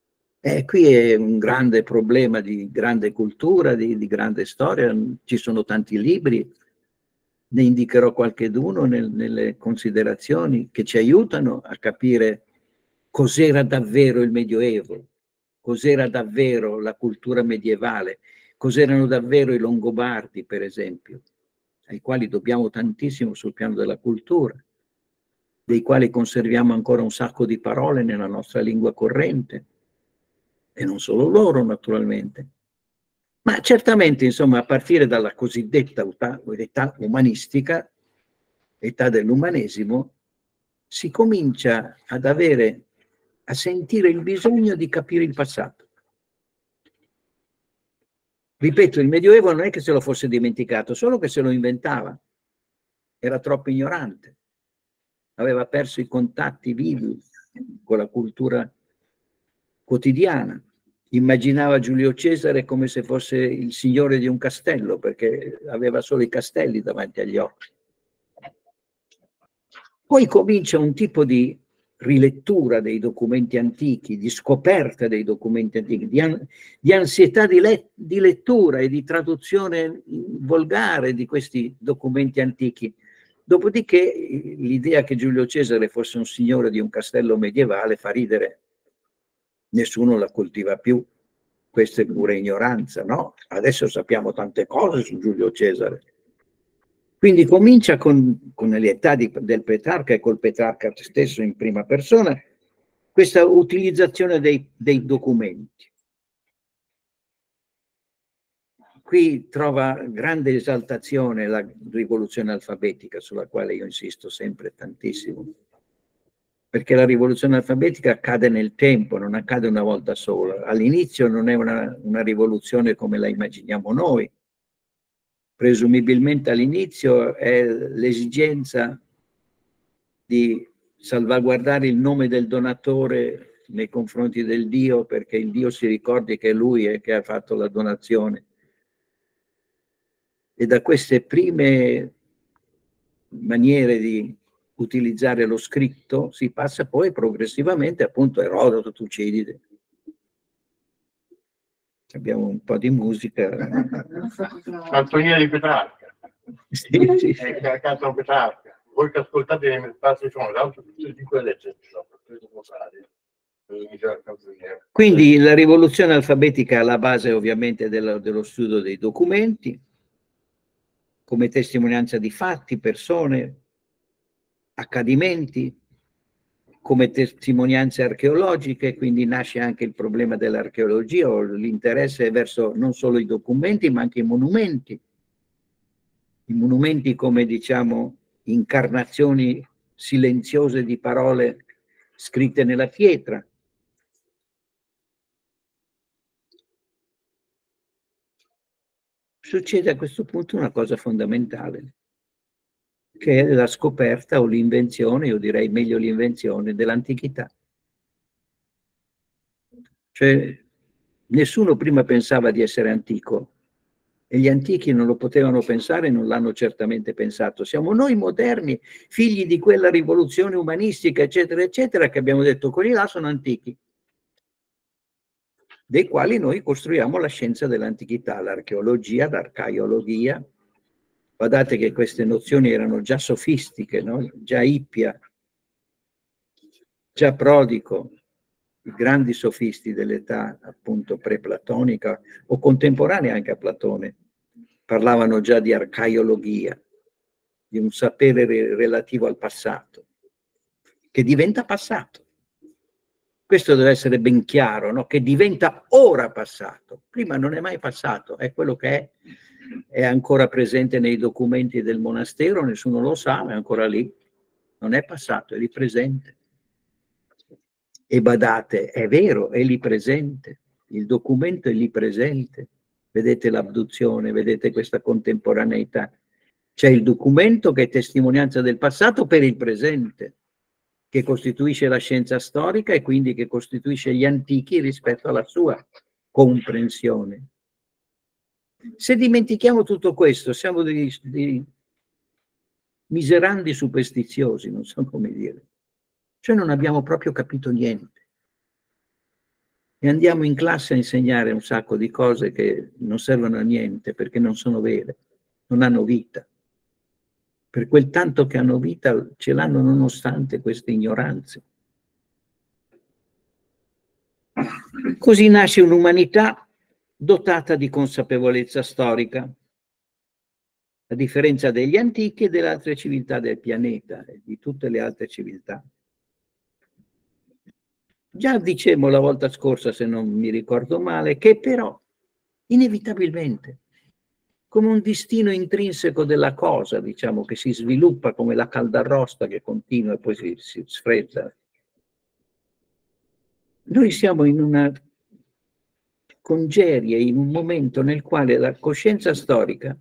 Eh, qui è un grande problema di grande cultura, di, di grande storia, ci sono tanti libri, ne indicherò qualcheduno nel, nelle considerazioni che ci aiutano a capire cos'era davvero il Medioevo, cos'era davvero la cultura medievale, cos'erano davvero i Longobardi, per esempio, ai quali dobbiamo tantissimo sul piano della cultura, dei quali conserviamo ancora un sacco di parole nella nostra lingua corrente, e non solo loro, naturalmente. Ma certamente, insomma, a partire dalla cosiddetta età, età umanistica, età dell'umanesimo, si comincia ad avere, a sentire il bisogno di capire il passato. Ripeto, il Medioevo non è che se lo fosse dimenticato, solo che se lo inventava. Era troppo ignorante. Aveva perso i contatti vivi con la cultura quotidiana. Immaginava Giulio Cesare come se fosse il signore di un castello, perché aveva solo i castelli davanti agli occhi. Poi comincia un tipo di rilettura dei documenti antichi, di scoperta dei documenti antichi, di, an di ansietà di, le di lettura e di traduzione volgare di questi documenti antichi. Dopodiché l'idea che Giulio Cesare fosse un signore di un castello medievale fa ridere. Nessuno la coltiva più, questa è pure ignoranza, no? Adesso sappiamo tante cose su Giulio Cesare. Quindi comincia con, con l'età di, del Petrarca e col Petrarca stesso in prima persona, questa utilizzazione dei, dei documenti. Qui trova grande esaltazione la rivoluzione alfabetica, sulla quale io insisto sempre tantissimo. Perché la rivoluzione alfabetica accade nel tempo, non accade una volta sola. All'inizio non è una, una rivoluzione come la immaginiamo noi. Presumibilmente all'inizio è l'esigenza di salvaguardare il nome del donatore nei confronti del Dio, perché il Dio si ricordi che è lui è che ha fatto la donazione. E da queste prime maniere di utilizzare lo scritto si passa poi progressivamente appunto a Erodoto, Tucidide. Abbiamo un po' di musica. Canzoniere di Petrarca. Sì, sì, sì. È accanto a Petrarca. Voi che ascoltate nei passi sono l'altro tutte e cinque lettere. Quindi la rivoluzione alfabetica è alla base ovviamente dello, dello studio dei documenti, come testimonianza di fatti, persone, accadimenti, come testimonianze archeologiche, quindi nasce anche il problema dell'archeologia o l'interesse verso non solo i documenti ma anche i monumenti. I monumenti come diciamo incarnazioni silenziose di parole scritte nella pietra. Succede a questo punto una cosa fondamentale, che è la scoperta o l'invenzione, io direi meglio l'invenzione dell'antichità. Cioè, nessuno prima pensava di essere antico e gli antichi non lo potevano pensare e non l'hanno certamente pensato. Siamo noi moderni, figli di quella rivoluzione umanistica, eccetera, eccetera, che abbiamo detto quelli là sono antichi, dei quali noi costruiamo la scienza dell'antichità, l'archeologia, l'arcaiologia. Guardate che queste nozioni erano già sofistiche, no? Già Ippia, già Prodico, i grandi sofisti dell'età appunto pre-platonica o contemporanea anche a Platone, parlavano già di arcaiologia, di un sapere re relativo al passato, che diventa passato. Questo deve essere ben chiaro, no? Che diventa ora passato. Prima non è mai passato, è quello che è, è ancora presente nei documenti del monastero, nessuno lo sa, ma è ancora lì. Non è passato, è lì presente. E badate, è vero, è lì presente. Il documento è lì presente. Vedete l'abduzione, vedete questa contemporaneità. C'è il documento che è testimonianza del passato per il presente, che costituisce la scienza storica e quindi che costituisce gli antichi rispetto alla sua comprensione. Se dimentichiamo tutto questo, siamo dei, dei miserandi superstiziosi, non so come dire. Cioè non abbiamo proprio capito niente. e andiamo in classe a insegnare un sacco di cose che non servono a niente perché non sono vere, non hanno vita. Per quel tanto che hanno vita ce l'hanno nonostante queste ignoranze. Così nasce un'umanità dotata di consapevolezza storica, a differenza degli antichi e delle altre civiltà del pianeta e di tutte le altre civiltà. Già dicemmo la volta scorsa, se non mi ricordo male, che però inevitabilmente, come un destino intrinseco della cosa, diciamo, che si sviluppa come la caldarrosta che continua e poi si, si sfredda, noi siamo in una congerie, in un momento nel quale la coscienza storica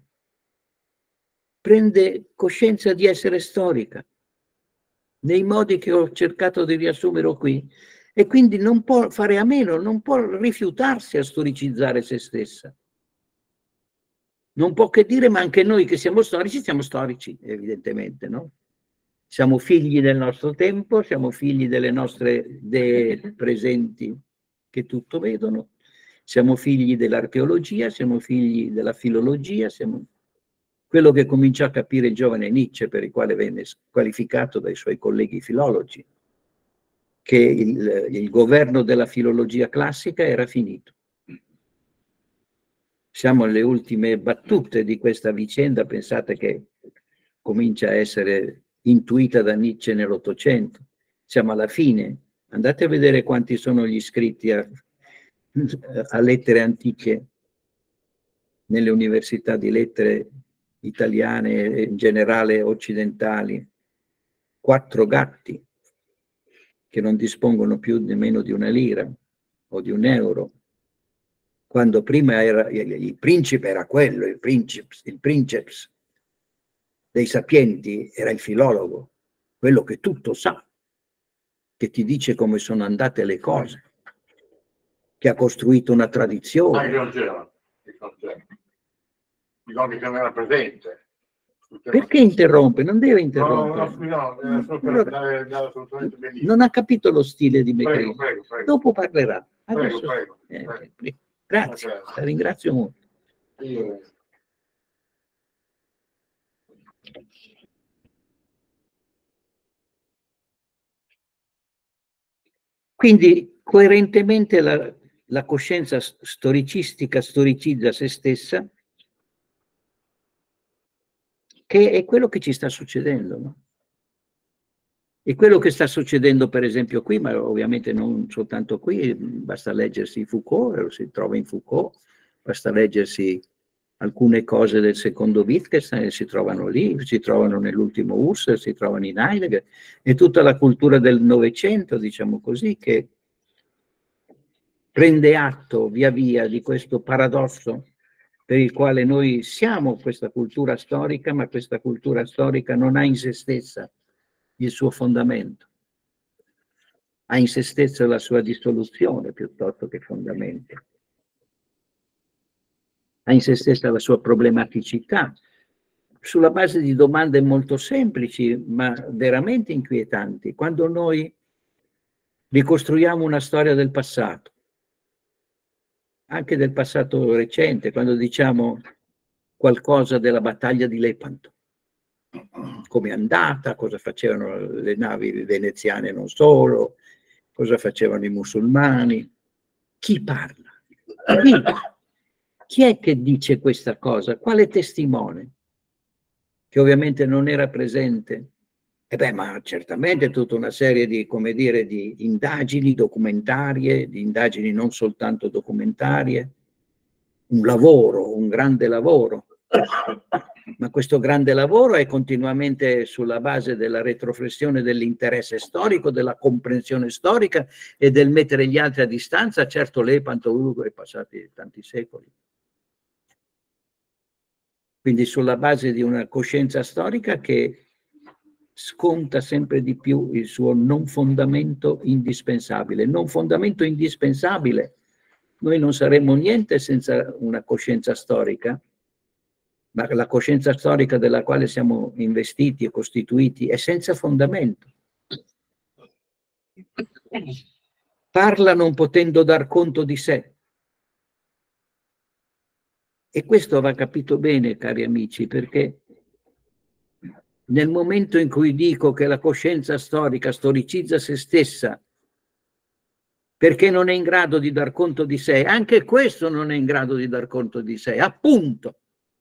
prende coscienza di essere storica, nei modi che ho cercato di riassumere qui, e quindi non può fare a meno, non può rifiutarsi a storicizzare se stessa. Non può che dire, ma anche noi che siamo storici, siamo storici, evidentemente, no? Siamo figli del nostro tempo, siamo figli delle nostre idee presenti che tutto vedono, siamo figli dell'archeologia, siamo figli della filologia, siamo quello che cominciò a capire il giovane Nietzsche, per il quale venne squalificato dai suoi colleghi filologi, che il, il governo della filologia classica era finito. Siamo alle ultime battute di questa vicenda, pensate che comincia a essere intuita da Nietzsche nell'Ottocento. Siamo alla fine, andate a vedere quanti sono gli iscritti a, a lettere antiche nelle università di lettere italiane e in generale occidentali. Quattro gatti che non dispongono più nemmeno di una lira o di un euro, quando prima era, il principe era quello, il princeps, il princeps dei sapienti era il filologo, quello che tutto sa, che ti dice come sono andate le cose, che ha costruito una tradizione. Ah, che non c'era, dicono che non era presente. Perché interrompe? Non deve interrompere. No, no, no, no, per dare, dare assolutamente benissimo. Non ha capito lo stile di Beccaria. Prego, prego, prego. Dopo parlerà. Prego, Adesso, prego, eh, prego. Grazie, Okay. la ringrazio molto. Io... Quindi, coerentemente, la, la coscienza storicistica storicizza se stessa, che è quello che ci sta succedendo, no? E quello che sta succedendo, per esempio, qui, ma ovviamente non soltanto qui, basta leggersi Foucault, lo si trova in Foucault, basta leggersi alcune cose del secondo Wittgenstein, si trovano lì, si trovano nell'ultimo Husserl, si trovano in Heidegger, e tutta la cultura del Novecento, diciamo così, che prende atto via via di questo paradosso per il quale noi siamo questa cultura storica, ma questa cultura storica non ha in se stessa il suo fondamento, ha in se stessa la sua dissoluzione piuttosto che fondamento, ha in se stessa la sua problematicità, sulla base di domande molto semplici, ma veramente inquietanti. Quando noi ricostruiamo una storia del passato, anche del passato recente, quando diciamo qualcosa della battaglia di Lepanto, come è andata, cosa facevano le navi veneziane non solo, cosa facevano i musulmani, chi parla? Chi? Chi è che dice questa cosa? Quale testimone? Che ovviamente non era presente. E beh, ma certamente tutta una serie di, come dire, di indagini documentarie, di indagini non soltanto documentarie, un lavoro, un grande lavoro. Ma questo grande lavoro è continuamente sulla base della retroflessione dell'interesse storico, della comprensione storica e del mettere gli altri a distanza. Certo, Lepanto, Ugo, è passati tanti secoli. Quindi sulla base di una coscienza storica che sconta sempre di più il suo non fondamento indispensabile. Non fondamento indispensabile, noi non saremmo niente senza una coscienza storica, ma la coscienza storica della quale siamo investiti e costituiti è senza fondamento. parla non potendo dar conto di sé. E questo va capito bene, cari amici, perché nel momento in cui dico che la coscienza storica storicizza se stessa perché non è in grado di dar conto di sé, anche questo non è in grado di dar conto di sé, appunto.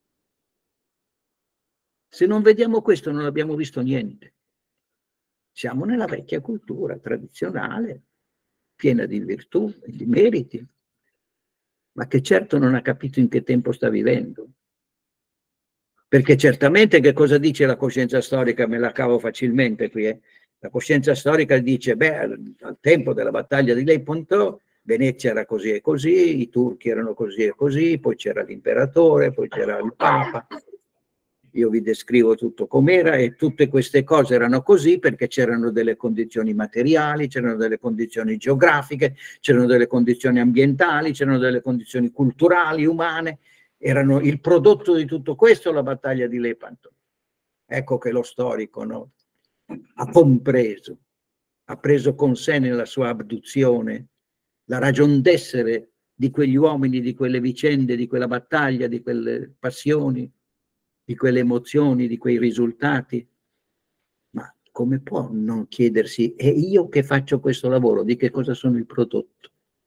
Se non vediamo questo non abbiamo visto niente. Siamo nella vecchia cultura tradizionale, piena di virtù e di meriti, ma che certo non ha capito in che tempo sta vivendo. Perché certamente che cosa dice la coscienza storica, me la cavo facilmente qui, eh? La coscienza storica dice, beh, al tempo della battaglia di Lepanto, Venezia era così e così, i turchi erano così e così, poi c'era l'imperatore, poi c'era il papa. Io vi descrivo tutto com'era e tutte queste cose erano così perché c'erano delle condizioni materiali, c'erano delle condizioni geografiche, c'erano delle condizioni ambientali, c'erano delle condizioni culturali, umane. Erano il prodotto di tutto questo la battaglia di Lepanto. Ecco che lo storico, no, ha compreso, ha preso con sé nella sua abduzione la ragion d'essere di quegli uomini, di quelle vicende, di quella battaglia, di quelle passioni, di quelle emozioni, di quei risultati. Ma come può non chiedersi, e io che faccio questo lavoro, di che cosa sono il prodotto?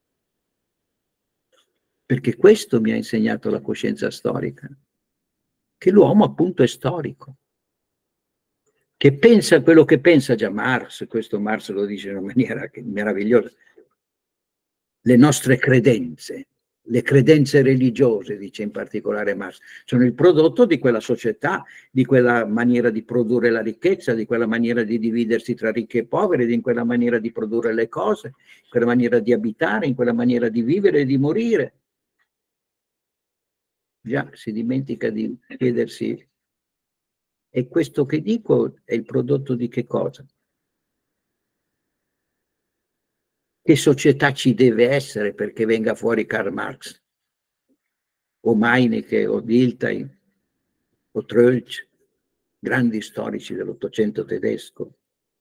Perché questo mi ha insegnato la coscienza storica, che l'uomo appunto è storico, che pensa quello che pensa già Marx, questo Marx lo dice in una maniera meravigliosa, le nostre credenze, le credenze religiose, dice in particolare Marx, sono il prodotto di quella società, di quella maniera di produrre la ricchezza, di quella maniera di dividersi tra ricchi e poveri, di quella maniera di produrre le cose, in quella maniera di abitare, in quella maniera di vivere e di morire. Già si dimentica di chiedersi, e questo che dico è il prodotto di che cosa? Che società ci deve essere perché venga fuori Karl Marx, o Meinecke, o Dilthey, o Troeltsch, grandi storici dell'Ottocento tedesco.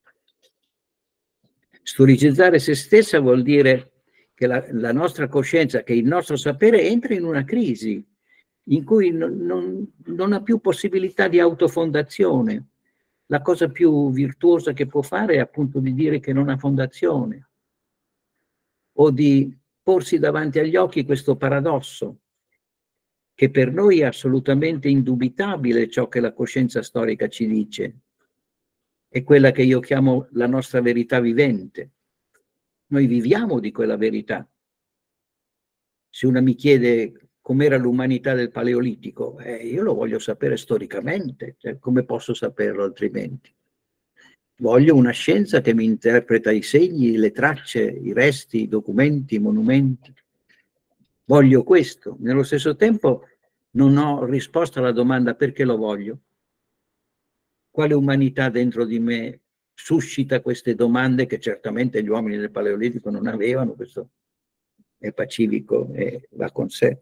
Storicizzare se stessa vuol dire che la, la nostra coscienza, che il nostro sapere entra in una crisi, in cui non, non, non ha più possibilità di autofondazione. La cosa più virtuosa che può fare è appunto di dire che non ha fondazione, o di porsi davanti agli occhi questo paradosso, che per noi è assolutamente indubitabile ciò che la coscienza storica ci dice, è quella che io chiamo la nostra verità vivente. Noi viviamo di quella verità. Se una mi chiede com'era l'umanità del Paleolitico, eh, io lo voglio sapere storicamente, cioè, come posso saperlo altrimenti? Voglio una scienza che mi interpreta i segni, le tracce, i resti, i documenti, i monumenti. Voglio questo. Nello stesso tempo non ho risposto alla domanda perché lo voglio. Quale umanità dentro di me suscita queste domande che certamente gli uomini del Paleolitico non avevano, questo è pacifico e va con sé.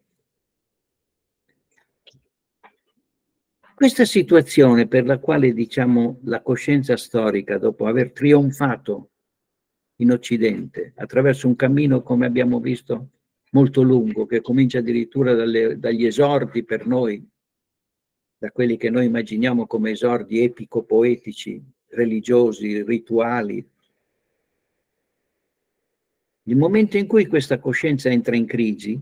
Questa situazione per la quale, diciamo, la coscienza storica, dopo aver trionfato in Occidente, attraverso un cammino, come abbiamo visto, molto lungo, che comincia addirittura dalle, dagli esordi per noi, da quelli che noi immaginiamo come esordi epico-poetici, religiosi, rituali. Il momento in cui questa coscienza entra in crisi,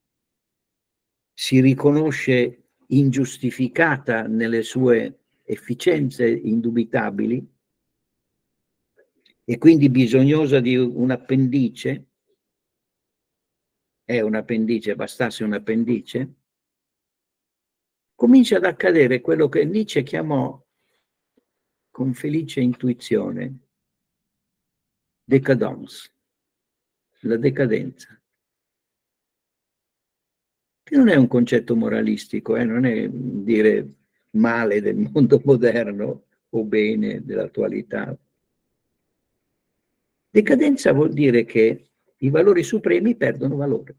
si riconosce ingiustificata nelle sue efficienze indubitabili e quindi bisognosa di un appendice, è un appendice, bastasse un appendice, comincia ad accadere quello che Nietzsche chiamò con felice intuizione décadence, la decadenza. Che non è un concetto moralistico, eh? Non è dire male del mondo moderno o bene dell'attualità. Decadenza vuol dire che i valori supremi perdono valore.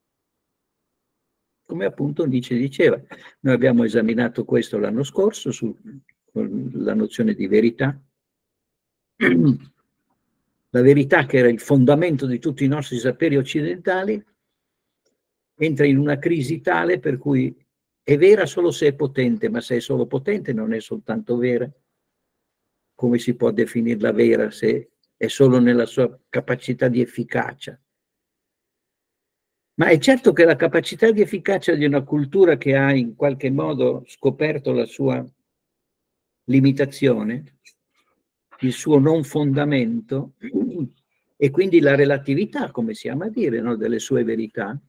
Come appunto Nietzsche diceva. Noi abbiamo esaminato questo l'anno scorso sulla nozione di verità. la verità che era il fondamento di tutti i nostri saperi occidentali, entra in una crisi tale per cui è vera solo se è potente, ma se è solo potente non è soltanto vera. Come si può definirla vera se è solo nella sua capacità di efficacia? Ma è certo che la capacità di efficacia di una cultura che ha in qualche modo scoperto la sua limitazione, il suo non fondamento, e quindi la relatività, come si ama dire, no, delle sue verità,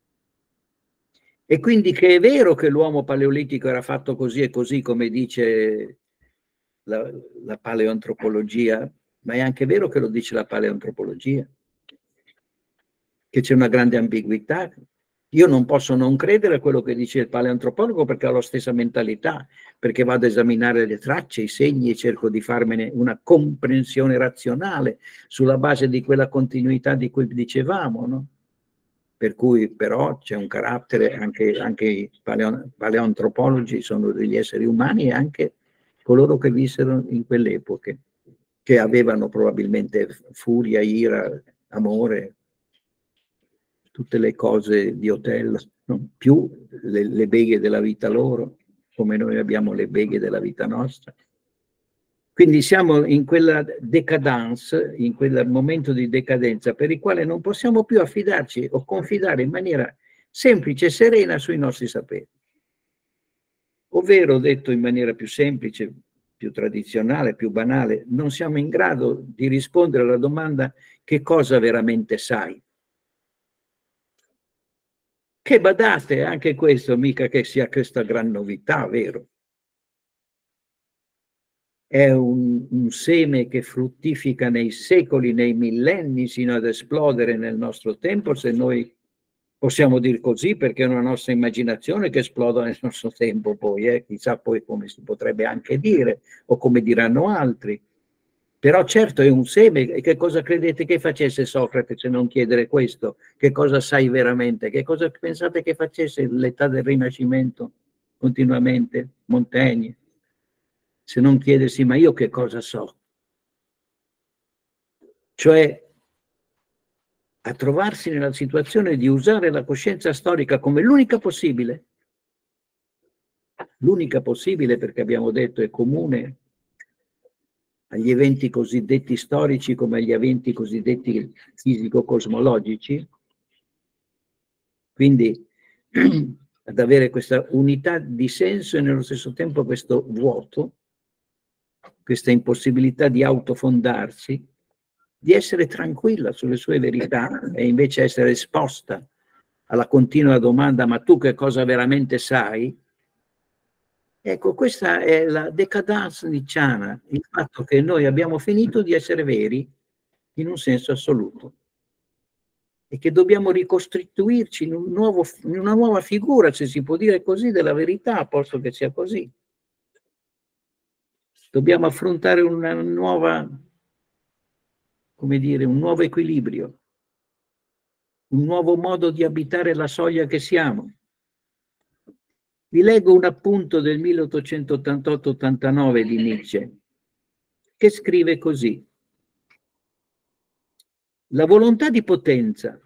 e quindi che è vero che l'uomo paleolitico era fatto così e così, come dice la, la paleoantropologia, ma è anche vero che lo dice la paleoantropologia, che c'è una grande ambiguità. Io non posso non credere a quello che dice il paleoantropologo perché ho la stessa mentalità, perché vado a esaminare le tracce, i segni e cerco di farmene una comprensione razionale sulla base di quella continuità di cui dicevamo, no? Per cui però c'è un carattere, anche, anche i paleo, paleoantropologi sono degli esseri umani e anche coloro che vissero in quelle epoche, che avevano probabilmente furia, ira, amore, tutte le cose di Otello, no? Più le, le beghe della vita loro, come noi abbiamo le beghe della vita nostra. Quindi siamo in quella decadence, in quel momento di decadenza per il quale non possiamo più affidarci o confidare in maniera semplice e serena sui nostri saperi. Ovvero, detto in maniera più semplice, più tradizionale, più banale, non siamo in grado di rispondere alla domanda che cosa veramente sai. Che badate, anche questo mica che sia questa gran novità, vero? È un, un seme che fruttifica nei secoli, nei millenni, sino ad esplodere nel nostro tempo, se noi possiamo dir così, perché è una nostra immaginazione che esploda nel nostro tempo poi, eh? Chissà poi come si potrebbe anche dire, o come diranno altri. Però certo è un seme, e che cosa credete che facesse Socrate se non chiedere questo? Che cosa sai veramente? Che cosa pensate che facesse l'età del Rinascimento continuamente? Montaigne? Se non chiedersi, ma io che cosa so? Cioè a trovarsi nella situazione di usare la coscienza storica come l'unica possibile, l'unica possibile perché abbiamo detto è comune agli eventi cosiddetti storici come agli eventi cosiddetti fisico-cosmologici, quindi ad avere questa unità di senso e nello stesso tempo questo vuoto, questa impossibilità di autofondarsi, di essere tranquilla sulle sue verità e invece essere esposta alla continua domanda ma tu che cosa veramente sai? Ecco, questa è la decadence nicciana, il fatto che noi abbiamo finito di essere veri in un senso assoluto e che dobbiamo ricostituirci in, un nuovo, in una nuova figura, se si può dire così, della verità, a posto che sia così. Dobbiamo affrontare una nuova, come dire, un nuovo equilibrio, un nuovo modo di abitare la soglia che siamo. Vi leggo un appunto del milleottocentottantotto ottantanove di Nietzsche, che scrive così: la volontà di potenza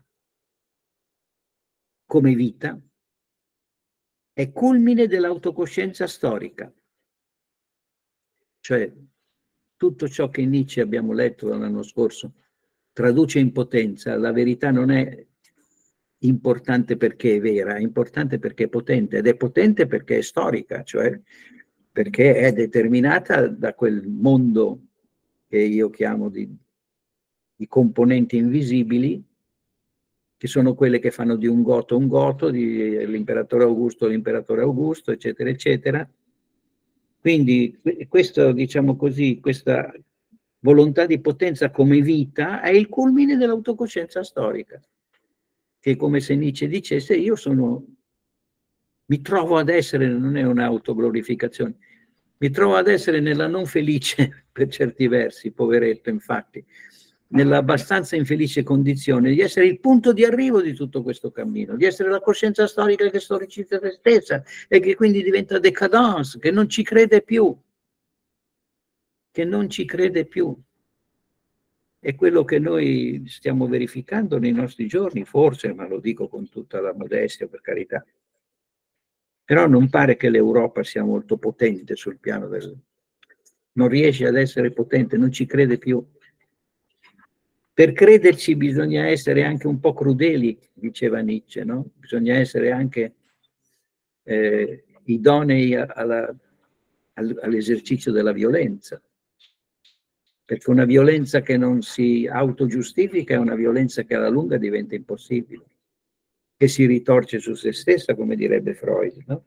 come vita è culmine dell'autocoscienza storica. Cioè, tutto ciò che Nietzsche abbiamo letto l'anno scorso traduce in potenza, la verità non è importante perché è vera, è importante perché è potente, ed è potente perché è storica, cioè perché è determinata da quel mondo che io chiamo di, di componenti invisibili, che sono quelle che fanno di un goto un goto, di l'imperatore Augusto l'imperatore Augusto, eccetera, eccetera. Quindi questo, diciamo così, questa volontà di potenza come vita è il culmine dell'autocoscienza storica, che è come se Nietzsche dicesse io sono, mi trovo ad essere, non è un'autoglorificazione, mi trovo ad essere nella non felice, per certi versi, poveretto infatti, nella abbastanza infelice condizione di essere il punto di arrivo di tutto questo cammino, di essere la coscienza storica che storicizza se stessa e che quindi diventa decadence, che non ci crede più, che non ci crede più. è quello che noi stiamo verificando nei nostri giorni, forse, ma lo dico con tutta la modestia, per carità. Però non pare che l'Europa sia molto potente sul piano del... non riesce ad essere potente, non ci crede più. Per crederci bisogna essere anche un po' crudeli, diceva Nietzsche, no? Bisogna essere anche eh, idonei alla, all'esercizio della violenza. Perché una violenza che non si autogiustifica è una violenza che alla lunga diventa impossibile, che si ritorce su se stessa, come direbbe Freud, no?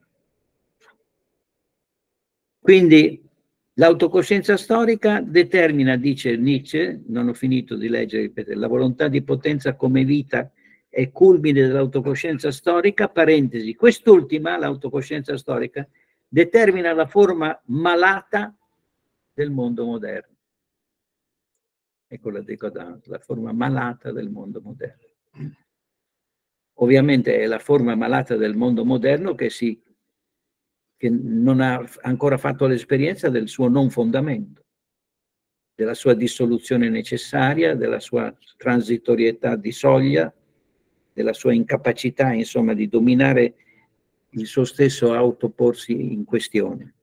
Quindi l'autocoscienza storica determina, dice Nietzsche, non ho finito di leggere, ripetere, la volontà di potenza come vita è culmine dell'autocoscienza storica, parentesi, quest'ultima, l'autocoscienza storica, determina la forma malata del mondo moderno. Ecco la decadence, la forma malata del mondo moderno. Ovviamente è la forma malata del mondo moderno che, si, che non ha ancora fatto l'esperienza del suo non fondamento, della sua dissoluzione necessaria, della sua transitorietà di soglia, della sua incapacità, insomma, di dominare il suo stesso autoporsi in questione.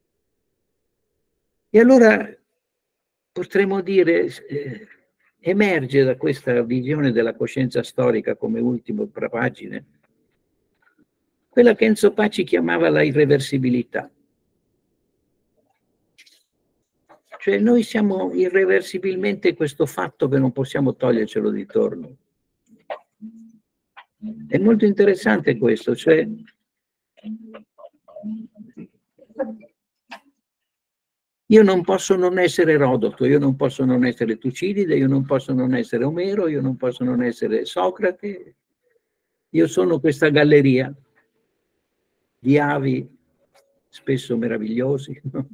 E allora potremmo dire, eh, emerge da questa visione della coscienza storica come ultima pagina, quella che Enzo Paci chiamava la irreversibilità. Cioè noi siamo irreversibilmente questo fatto che non possiamo togliercelo di torno. È molto interessante questo, cioè io non posso non essere Erodoto, io non posso non essere Tucidide, io non posso non essere Omero, io non posso non essere Socrate, io sono questa galleria di avi spesso meravigliosi, no?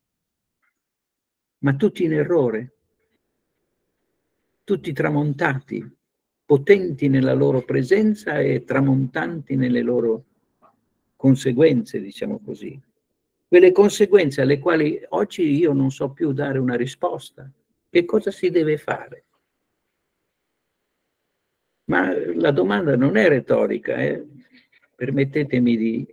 Ma tutti in errore, tutti tramontati, potenti nella loro presenza e tramontanti nelle loro conseguenze, diciamo così. Quelle conseguenze alle quali oggi io non so più dare una risposta. Che cosa si deve fare? Ma la domanda non è retorica, eh? Permettetemi di,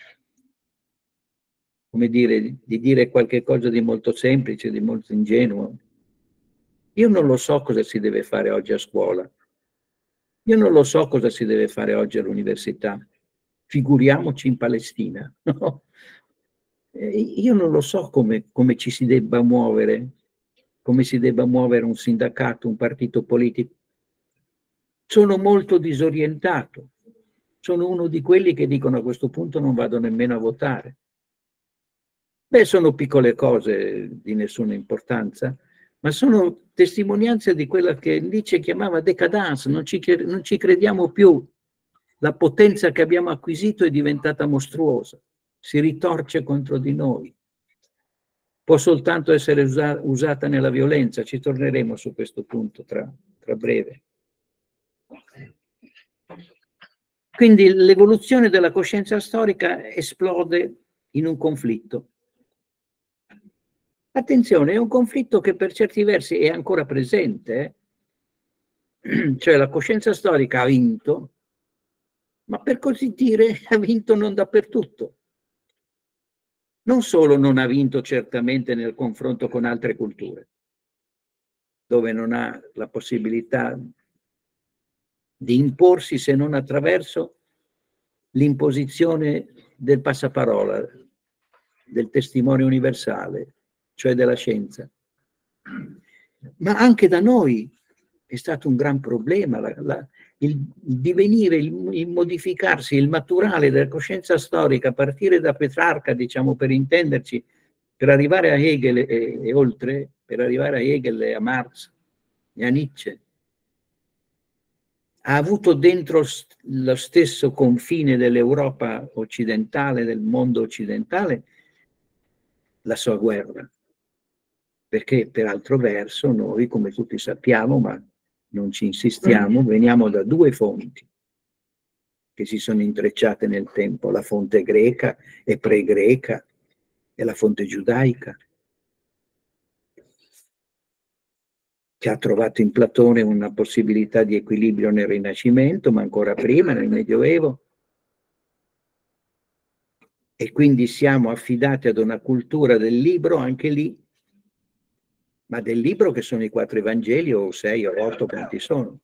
come dire, di dire qualche cosa di molto semplice, di molto ingenuo. Io non lo so cosa si deve fare oggi a scuola. Io non lo so cosa si deve fare oggi all'università. Figuriamoci in Palestina, no? Io non lo so come, come ci si debba muovere, come si debba muovere un sindacato, un partito politico. Sono molto disorientato. Sono uno di quelli che dicono a questo punto non vado nemmeno a votare. Beh, sono piccole cose di nessuna importanza, ma sono testimonianze di quella che Nietzsche chiamava décadence, non ci, non ci crediamo più. La potenza che abbiamo acquisito è diventata mostruosa, si ritorce contro di noi. Può soltanto essere usa, usata nella violenza, ci torneremo su questo punto tra, tra breve. Quindi l'evoluzione della coscienza storica esplode in un conflitto. Attenzione, è un conflitto che per certi versi è ancora presente, eh? Cioè la coscienza storica ha vinto, ma per così dire ha vinto non dappertutto. Non solo non ha vinto certamente nel confronto con altre culture, dove non ha la possibilità di imporsi se non attraverso l'imposizione del passaparola, del testimone universale, cioè della scienza. Ma anche da noi è stato un gran problema la, la, il, il divenire, il, il modificarsi, il maturare della coscienza storica a partire da Petrarca, diciamo per intenderci, per arrivare a Hegel e, e oltre, per arrivare a Hegel e a Marx e a Nietzsche. Ha avuto dentro lo stesso confine dell'Europa occidentale, del mondo occidentale, la sua guerra. Perché per altro verso noi, come tutti sappiamo, ma non ci insistiamo, veniamo da due fonti che si sono intrecciate nel tempo, la fonte greca e pre-greca e la fonte giudaica. che ha trovato in Platone una possibilità di equilibrio nel Rinascimento, ma ancora prima, nel Medioevo. E quindi siamo affidati ad una cultura del libro, anche lì, ma del libro che sono i quattro Evangeli, o sei o otto, quanti sono.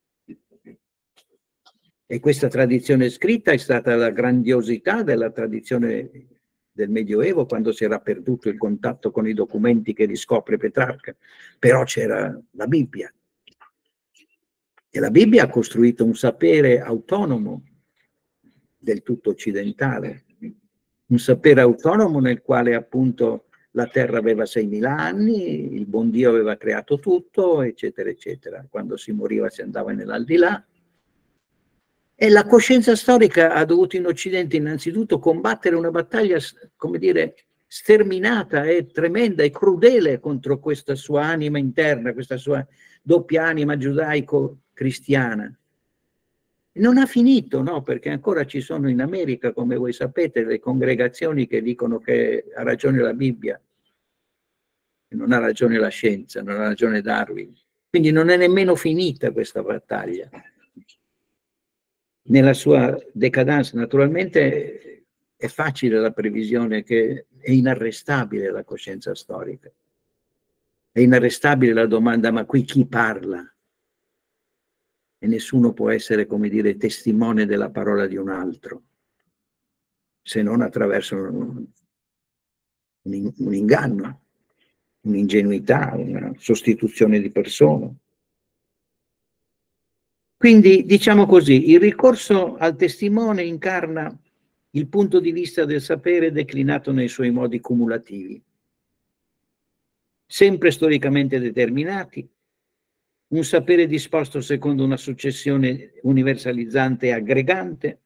E questa tradizione scritta è stata la grandiosità della tradizione del Medioevo, quando si era perduto il contatto con i documenti che riscopre Petrarca, però c'era la Bibbia. E la Bibbia ha costruito un sapere autonomo, del tutto occidentale, un sapere autonomo nel quale appunto la terra aveva seimila anni, il buon Dio aveva creato tutto, eccetera, eccetera. Quando si moriva si andava nell'aldilà. E la coscienza storica ha dovuto in Occidente innanzitutto combattere una battaglia, come dire, sterminata e tremenda e crudele contro questa sua anima interna, questa sua doppia anima giudaico-cristiana. Non ha finito, no? Perché ancora ci sono in America, come voi sapete, le congregazioni che dicono che ha ragione la Bibbia, e non ha ragione la scienza, non ha ragione Darwin. Quindi non è nemmeno finita questa battaglia. Nella sua decadence, naturalmente, è facile la previsione che è inarrestabile la coscienza storica. È inarrestabile la domanda: ma qui chi parla? E nessuno può essere, come dire, testimone della parola di un altro, se non attraverso un, un, un inganno, un'ingenuità, una sostituzione di persone. Quindi, diciamo così, il ricorso al testimone incarna il punto di vista del sapere declinato nei suoi modi cumulativi, sempre storicamente determinati, un sapere disposto secondo una successione universalizzante e aggregante,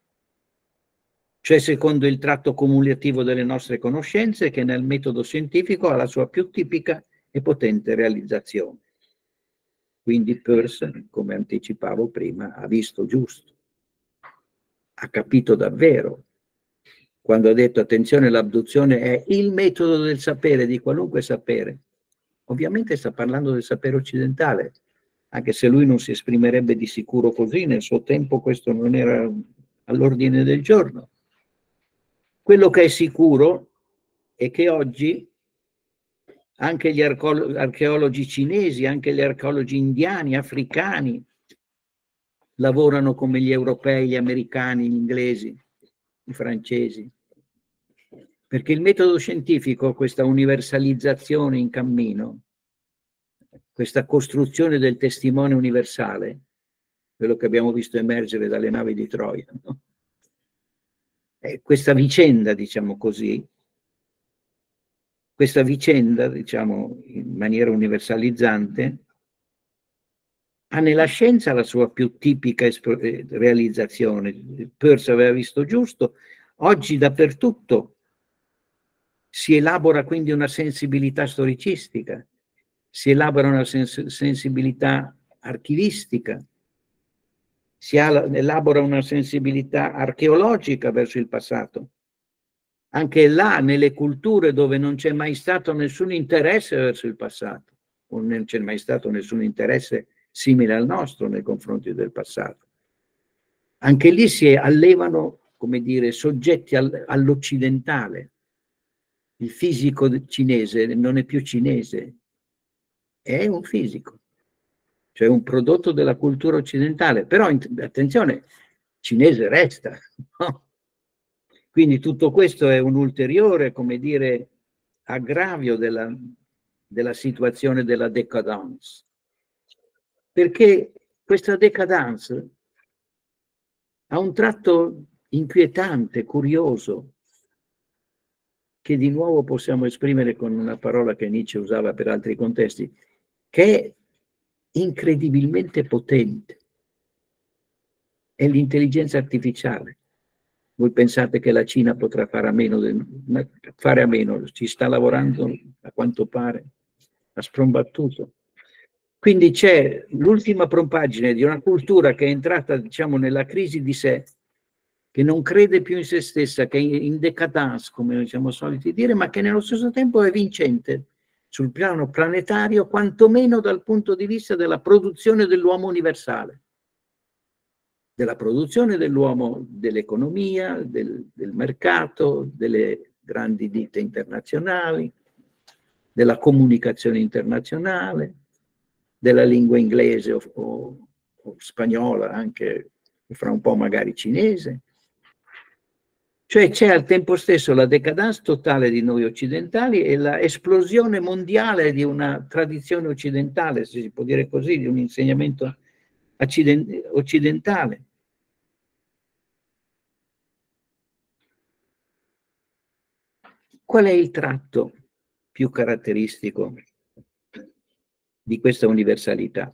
cioè secondo il tratto cumulativo delle nostre conoscenze, che nel metodo scientifico ha la sua più tipica e potente realizzazione. Quindi Peirce, come anticipavo prima, ha visto giusto, ha capito davvero, quando ha detto attenzione, l'abduzione è il metodo del sapere, di qualunque sapere. Ovviamente sta parlando del sapere occidentale, anche se lui non si esprimerebbe di sicuro così, nel suo tempo questo non era all'ordine del giorno. Quello che è sicuro è che oggi anche gli archeologi cinesi, anche gli archeologi indiani, africani, lavorano come gli europei, gli americani, gli inglesi, i francesi. Perché il metodo scientifico, questa universalizzazione in cammino, questa costruzione del testimone universale, quello che abbiamo visto emergere dalle navi di Troia, no? E questa vicenda, diciamo così, questa vicenda, diciamo, in maniera universalizzante, ha nella scienza la sua più tipica realizzazione. Peirce aveva visto giusto, oggi dappertutto si elabora quindi una sensibilità storicistica, si elabora una sens sensibilità archivistica, si elabora una sensibilità archeologica verso il passato. Anche là, nelle culture dove non c'è mai stato nessun interesse verso il passato, o non c'è mai stato nessun interesse simile al nostro nei confronti del passato, anche lì si allevano, come dire, soggetti al, all'occidentale. Il fisico cinese non è più cinese, è un fisico, cioè un prodotto della cultura occidentale, però attenzione, cinese resta, no? Quindi tutto questo è un ulteriore, come dire, aggravio della, della situazione della décadence, perché questa décadence ha un tratto inquietante, curioso, che di nuovo possiamo esprimere con una parola che Nietzsche usava per altri contesti, che è incredibilmente potente, è l'intelligenza artificiale. Voi pensate che la Cina potrà fare a meno, del, fare a meno, ci sta lavorando a quanto pare, a sprombattuto. Quindi c'è l'ultima propaggine di una cultura che è entrata, diciamo, nella crisi di sé, che non crede più in se stessa, che è in décadence, come siamo soliti dire, ma che nello stesso tempo è vincente, sul piano planetario, quantomeno dal punto di vista della produzione dell'uomo universale, della produzione dell'uomo, dell'economia, del, del mercato, delle grandi ditte internazionali, della comunicazione internazionale, della lingua inglese o, o, o spagnola, anche fra un po' magari cinese. Cioè c'è al tempo stesso la decadence totale di noi occidentali e la esplosione mondiale di una tradizione occidentale, se si può dire così, di un insegnamento occidentale. Qual è il tratto più caratteristico di questa universalità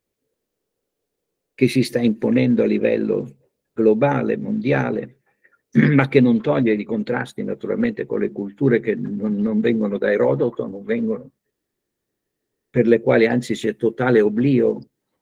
che si sta imponendo a livello globale, mondiale, ma che non toglie i contrasti naturalmente con le culture che non, non vengono da Erodoto, non vengono, per le quali anzi c'è totale oblio.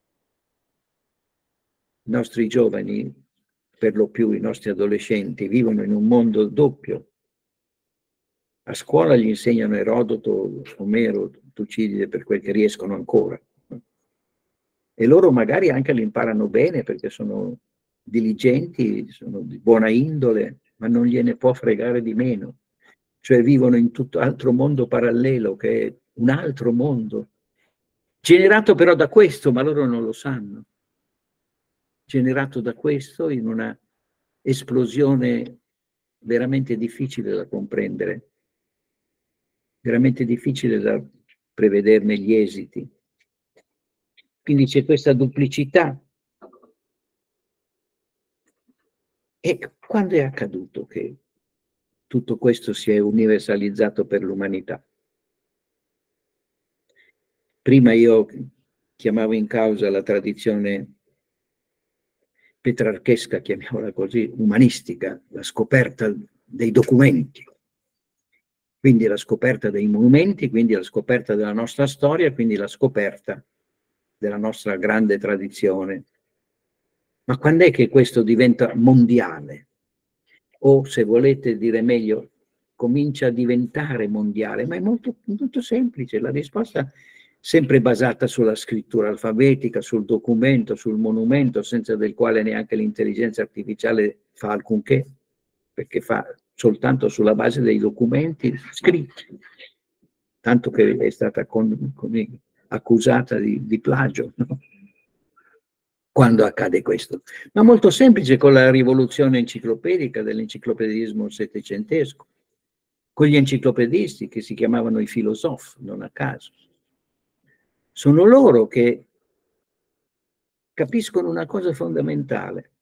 I nostri giovani, per lo più i nostri adolescenti, vivono in un mondo doppio. A scuola gli insegnano Erodoto, Omero, Tucidide per quel che riescono ancora. E loro magari anche li imparano bene perché sono diligenti, sono di buona indole, ma non gliene può fregare di meno. Cioè vivono in tutto altro mondo parallelo, che è un altro mondo, generato però da questo, ma loro non lo sanno. Generato da questo in una esplosione veramente difficile da comprendere, veramente difficile da prevederne gli esiti. Quindi c'è questa duplicità. E quando è accaduto che tutto questo si è universalizzato per l'umanità? Prima io chiamavo in causa la tradizione petrarchesca, chiamiamola così, umanistica, la scoperta dei documenti, quindi la scoperta dei monumenti, quindi la scoperta della nostra storia, quindi la scoperta della nostra grande tradizione. Ma quando è che questo diventa mondiale? O, se volete dire meglio, comincia a diventare mondiale? Ma è molto, molto semplice, la risposta sempre basata sulla scrittura alfabetica, sul documento, sul monumento, senza del quale neanche l'intelligenza artificiale fa alcunché, perché fa soltanto sulla base dei documenti scritti, tanto che è stata con, con, accusata di, di plagio, no? Quando accade questo? Ma molto semplice, con la rivoluzione enciclopedica dell'enciclopedismo settecentesco, con gli enciclopedisti che si chiamavano i filosofi, non a caso. Sono loro che capiscono una cosa fondamentale,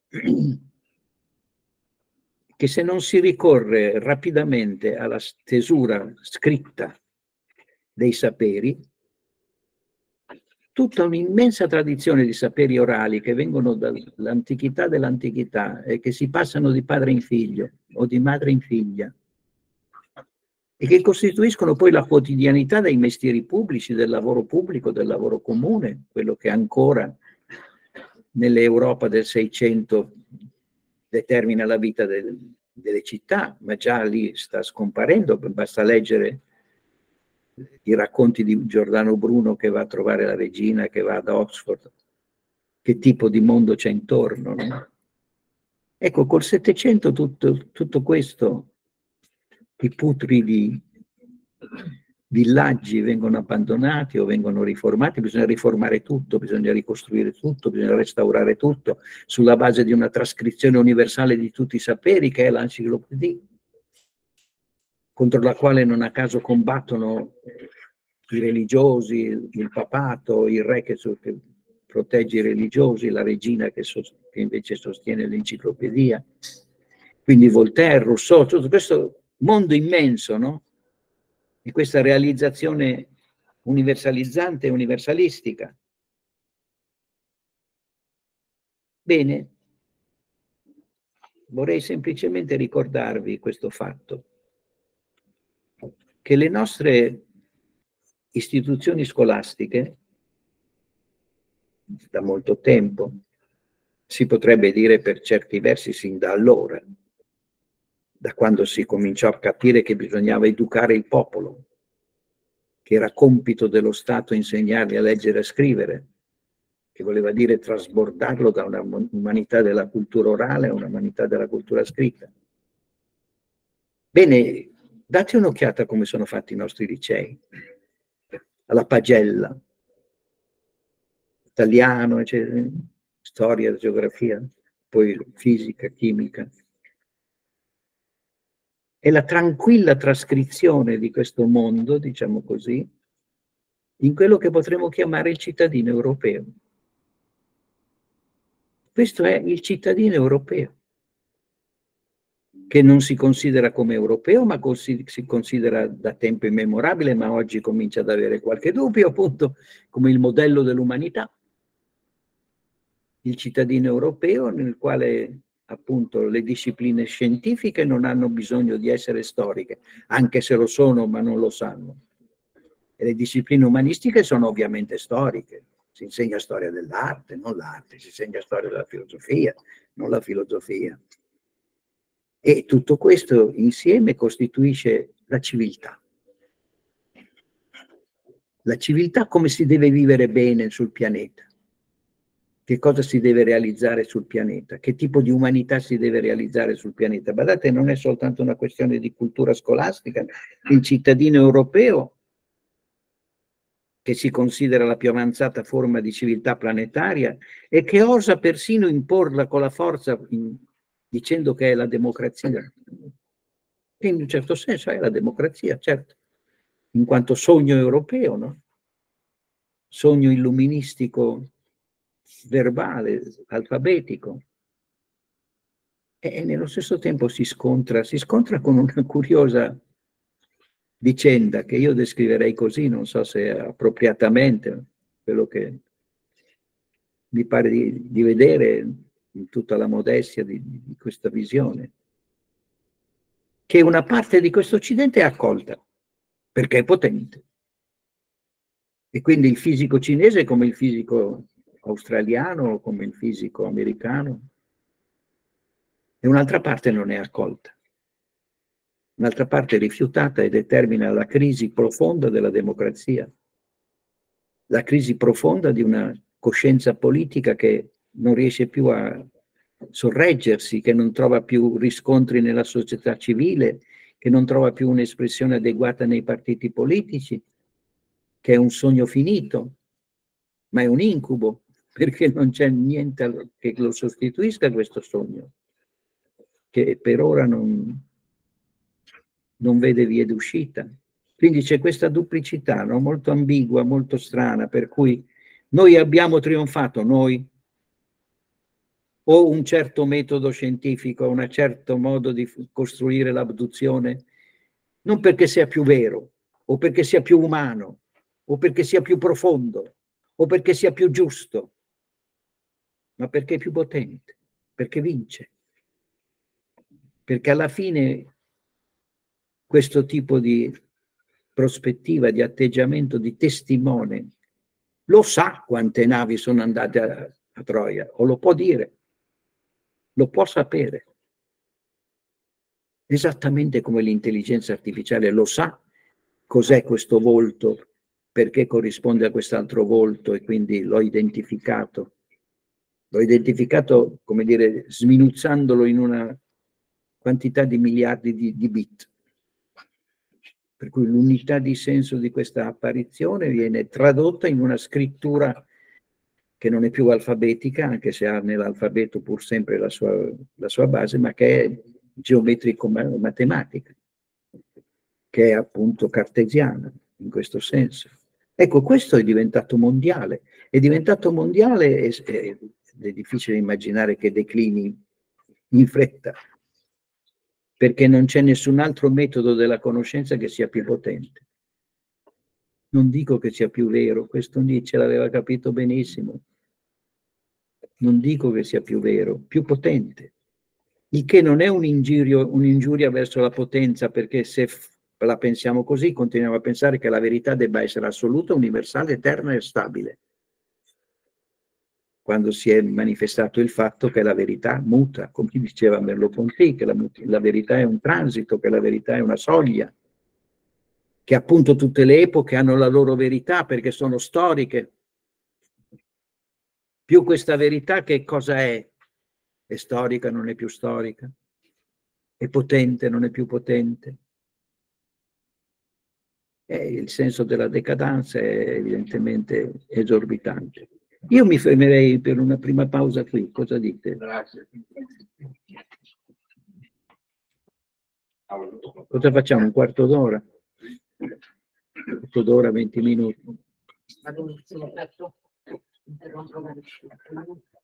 che se non si ricorre rapidamente alla stesura scritta dei saperi, tutta un'immensa tradizione di saperi orali che vengono dall'antichità dell'antichità e che si passano di padre in figlio o di madre in figlia e che costituiscono poi la quotidianità dei mestieri pubblici, del lavoro pubblico, del lavoro comune, quello che ancora nell'Europa del Seicento determina la vita del, delle città, ma già lì sta scomparendo, basta leggere i racconti di Giordano Bruno che va a trovare la regina, che va ad Oxford, che tipo di mondo c'è intorno, no? Ecco, col Settecento tutto, tutto questo, i putridi villaggi vengono abbandonati o vengono riformati, bisogna riformare tutto, bisogna ricostruire tutto, bisogna restaurare tutto, sulla base di una trascrizione universale di tutti i saperi che è l'enciclopedia, contro la quale non a caso combattono i religiosi, il papato, il re che, so, che protegge i religiosi, la regina che, so, che invece sostiene l'enciclopedia, quindi Voltaire, Rousseau, tutto questo mondo immenso, no? Di questa realizzazione universalizzante e universalistica. Bene, vorrei semplicemente ricordarvi questo fatto, che le nostre istituzioni scolastiche, da molto tempo, si potrebbe dire per certi versi sin da allora, da quando si cominciò a capire che bisognava educare il popolo, che era compito dello Stato insegnargli a leggere e a scrivere, che voleva dire trasbordarlo da una umanità della cultura orale a una umanità della cultura scritta. Bene, date un'occhiata a come sono fatti i nostri licei, alla pagella, italiano, eccetera, storia, geografia, poi fisica, chimica. È la tranquilla trascrizione di questo mondo, diciamo così, in quello che potremmo chiamare il cittadino europeo. Questo è il cittadino europeo, che non si considera come europeo, ma si considera da tempo immemorabile, ma oggi comincia ad avere qualche dubbio, appunto, come il modello dell'umanità. Il cittadino europeo nel quale appunto le discipline scientifiche non hanno bisogno di essere storiche, anche se lo sono ma non lo sanno. E le discipline umanistiche sono ovviamente storiche. Si insegna storia dell'arte, non l'arte, si insegna storia della filosofia, non la filosofia. E tutto questo insieme costituisce la civiltà. La civiltà, come si deve vivere bene sul pianeta. Che cosa si deve realizzare sul pianeta, che tipo di umanità si deve realizzare sul pianeta. Guardate, non è soltanto una questione di cultura scolastica, il cittadino europeo, che si considera la più avanzata forma di civiltà planetaria e che osa persino imporla con la forza in, dicendo che è la democrazia. E in un certo senso è la democrazia, certo, in quanto sogno europeo, no? Sogno illuministico verbale, alfabetico, e nello stesso tempo si scontra, si scontra con una curiosa vicenda che io descriverei così, non so se appropriatamente, quello che mi pare di, di vedere in tutta la modestia di, di questa visione, che una parte di questo Occidente è accolta, perché è potente. E quindi il fisico cinese come il fisico australiano o come il fisico americano, e un'altra parte non è accolta. Un'altra parte è rifiutata e determina la crisi profonda della democrazia, la crisi profonda di una coscienza politica che non riesce più a sorreggersi, che non trova più riscontri nella società civile, che non trova più un'espressione adeguata nei partiti politici, che è un sogno finito, ma è un incubo, perché non c'è niente che lo sostituisca a questo sogno, che per ora non, non vede vie d'uscita. Quindi c'è questa duplicità, no? Molto ambigua, molto strana, per cui noi abbiamo trionfato, noi, o un certo metodo scientifico, un certo modo di costruire l'abduzione, non perché sia più vero, o perché sia più umano, o perché sia più profondo, o perché sia più giusto, ma perché è più potente, perché vince. Perché alla fine questo tipo di prospettiva, di atteggiamento, di testimone, lo sa quante navi sono andate a, a Troia, o lo può dire, lo può sapere. Esattamente come l'intelligenza artificiale lo sa cos'è questo volto, perché corrisponde a quest'altro volto e quindi l'ho identificato. L'ho identificato, come dire, sminuzzandolo in una quantità di miliardi di, di bit. Per cui l'unità di senso di questa apparizione viene tradotta in una scrittura che non è più alfabetica, anche se ha nell'alfabeto pur sempre la sua, la sua base, ma che è geometrico-matematica, che è appunto cartesiana in questo senso. Ecco, questo è diventato mondiale. È diventato mondiale e è, è difficile immaginare che declini in fretta, perché non c'è nessun altro metodo della conoscenza che sia più potente. Non dico che sia più vero, questo Nietzsche l'aveva capito benissimo. Non dico che sia più vero, più potente. Il che non è un ingiurio, un'ingiuria verso la potenza, perché se la pensiamo così, continuiamo a pensare che la verità debba essere assoluta, universale, eterna e stabile. Quando si è manifestato il fatto che la verità muta, come diceva Merleau-Ponty, che la, la verità è un transito, che la verità è una soglia, che appunto tutte le epoche hanno la loro verità perché sono storiche. Più questa verità che cosa è? È storica, non è più storica. È potente, non è più potente. E il senso della decadenza è evidentemente esorbitante. Io mi fermerei per una prima pausa qui, cosa dite? Grazie. Cosa facciamo? Un quarto d'ora? Un quarto d'ora, venti minuti. Vado un attimo, interrompo la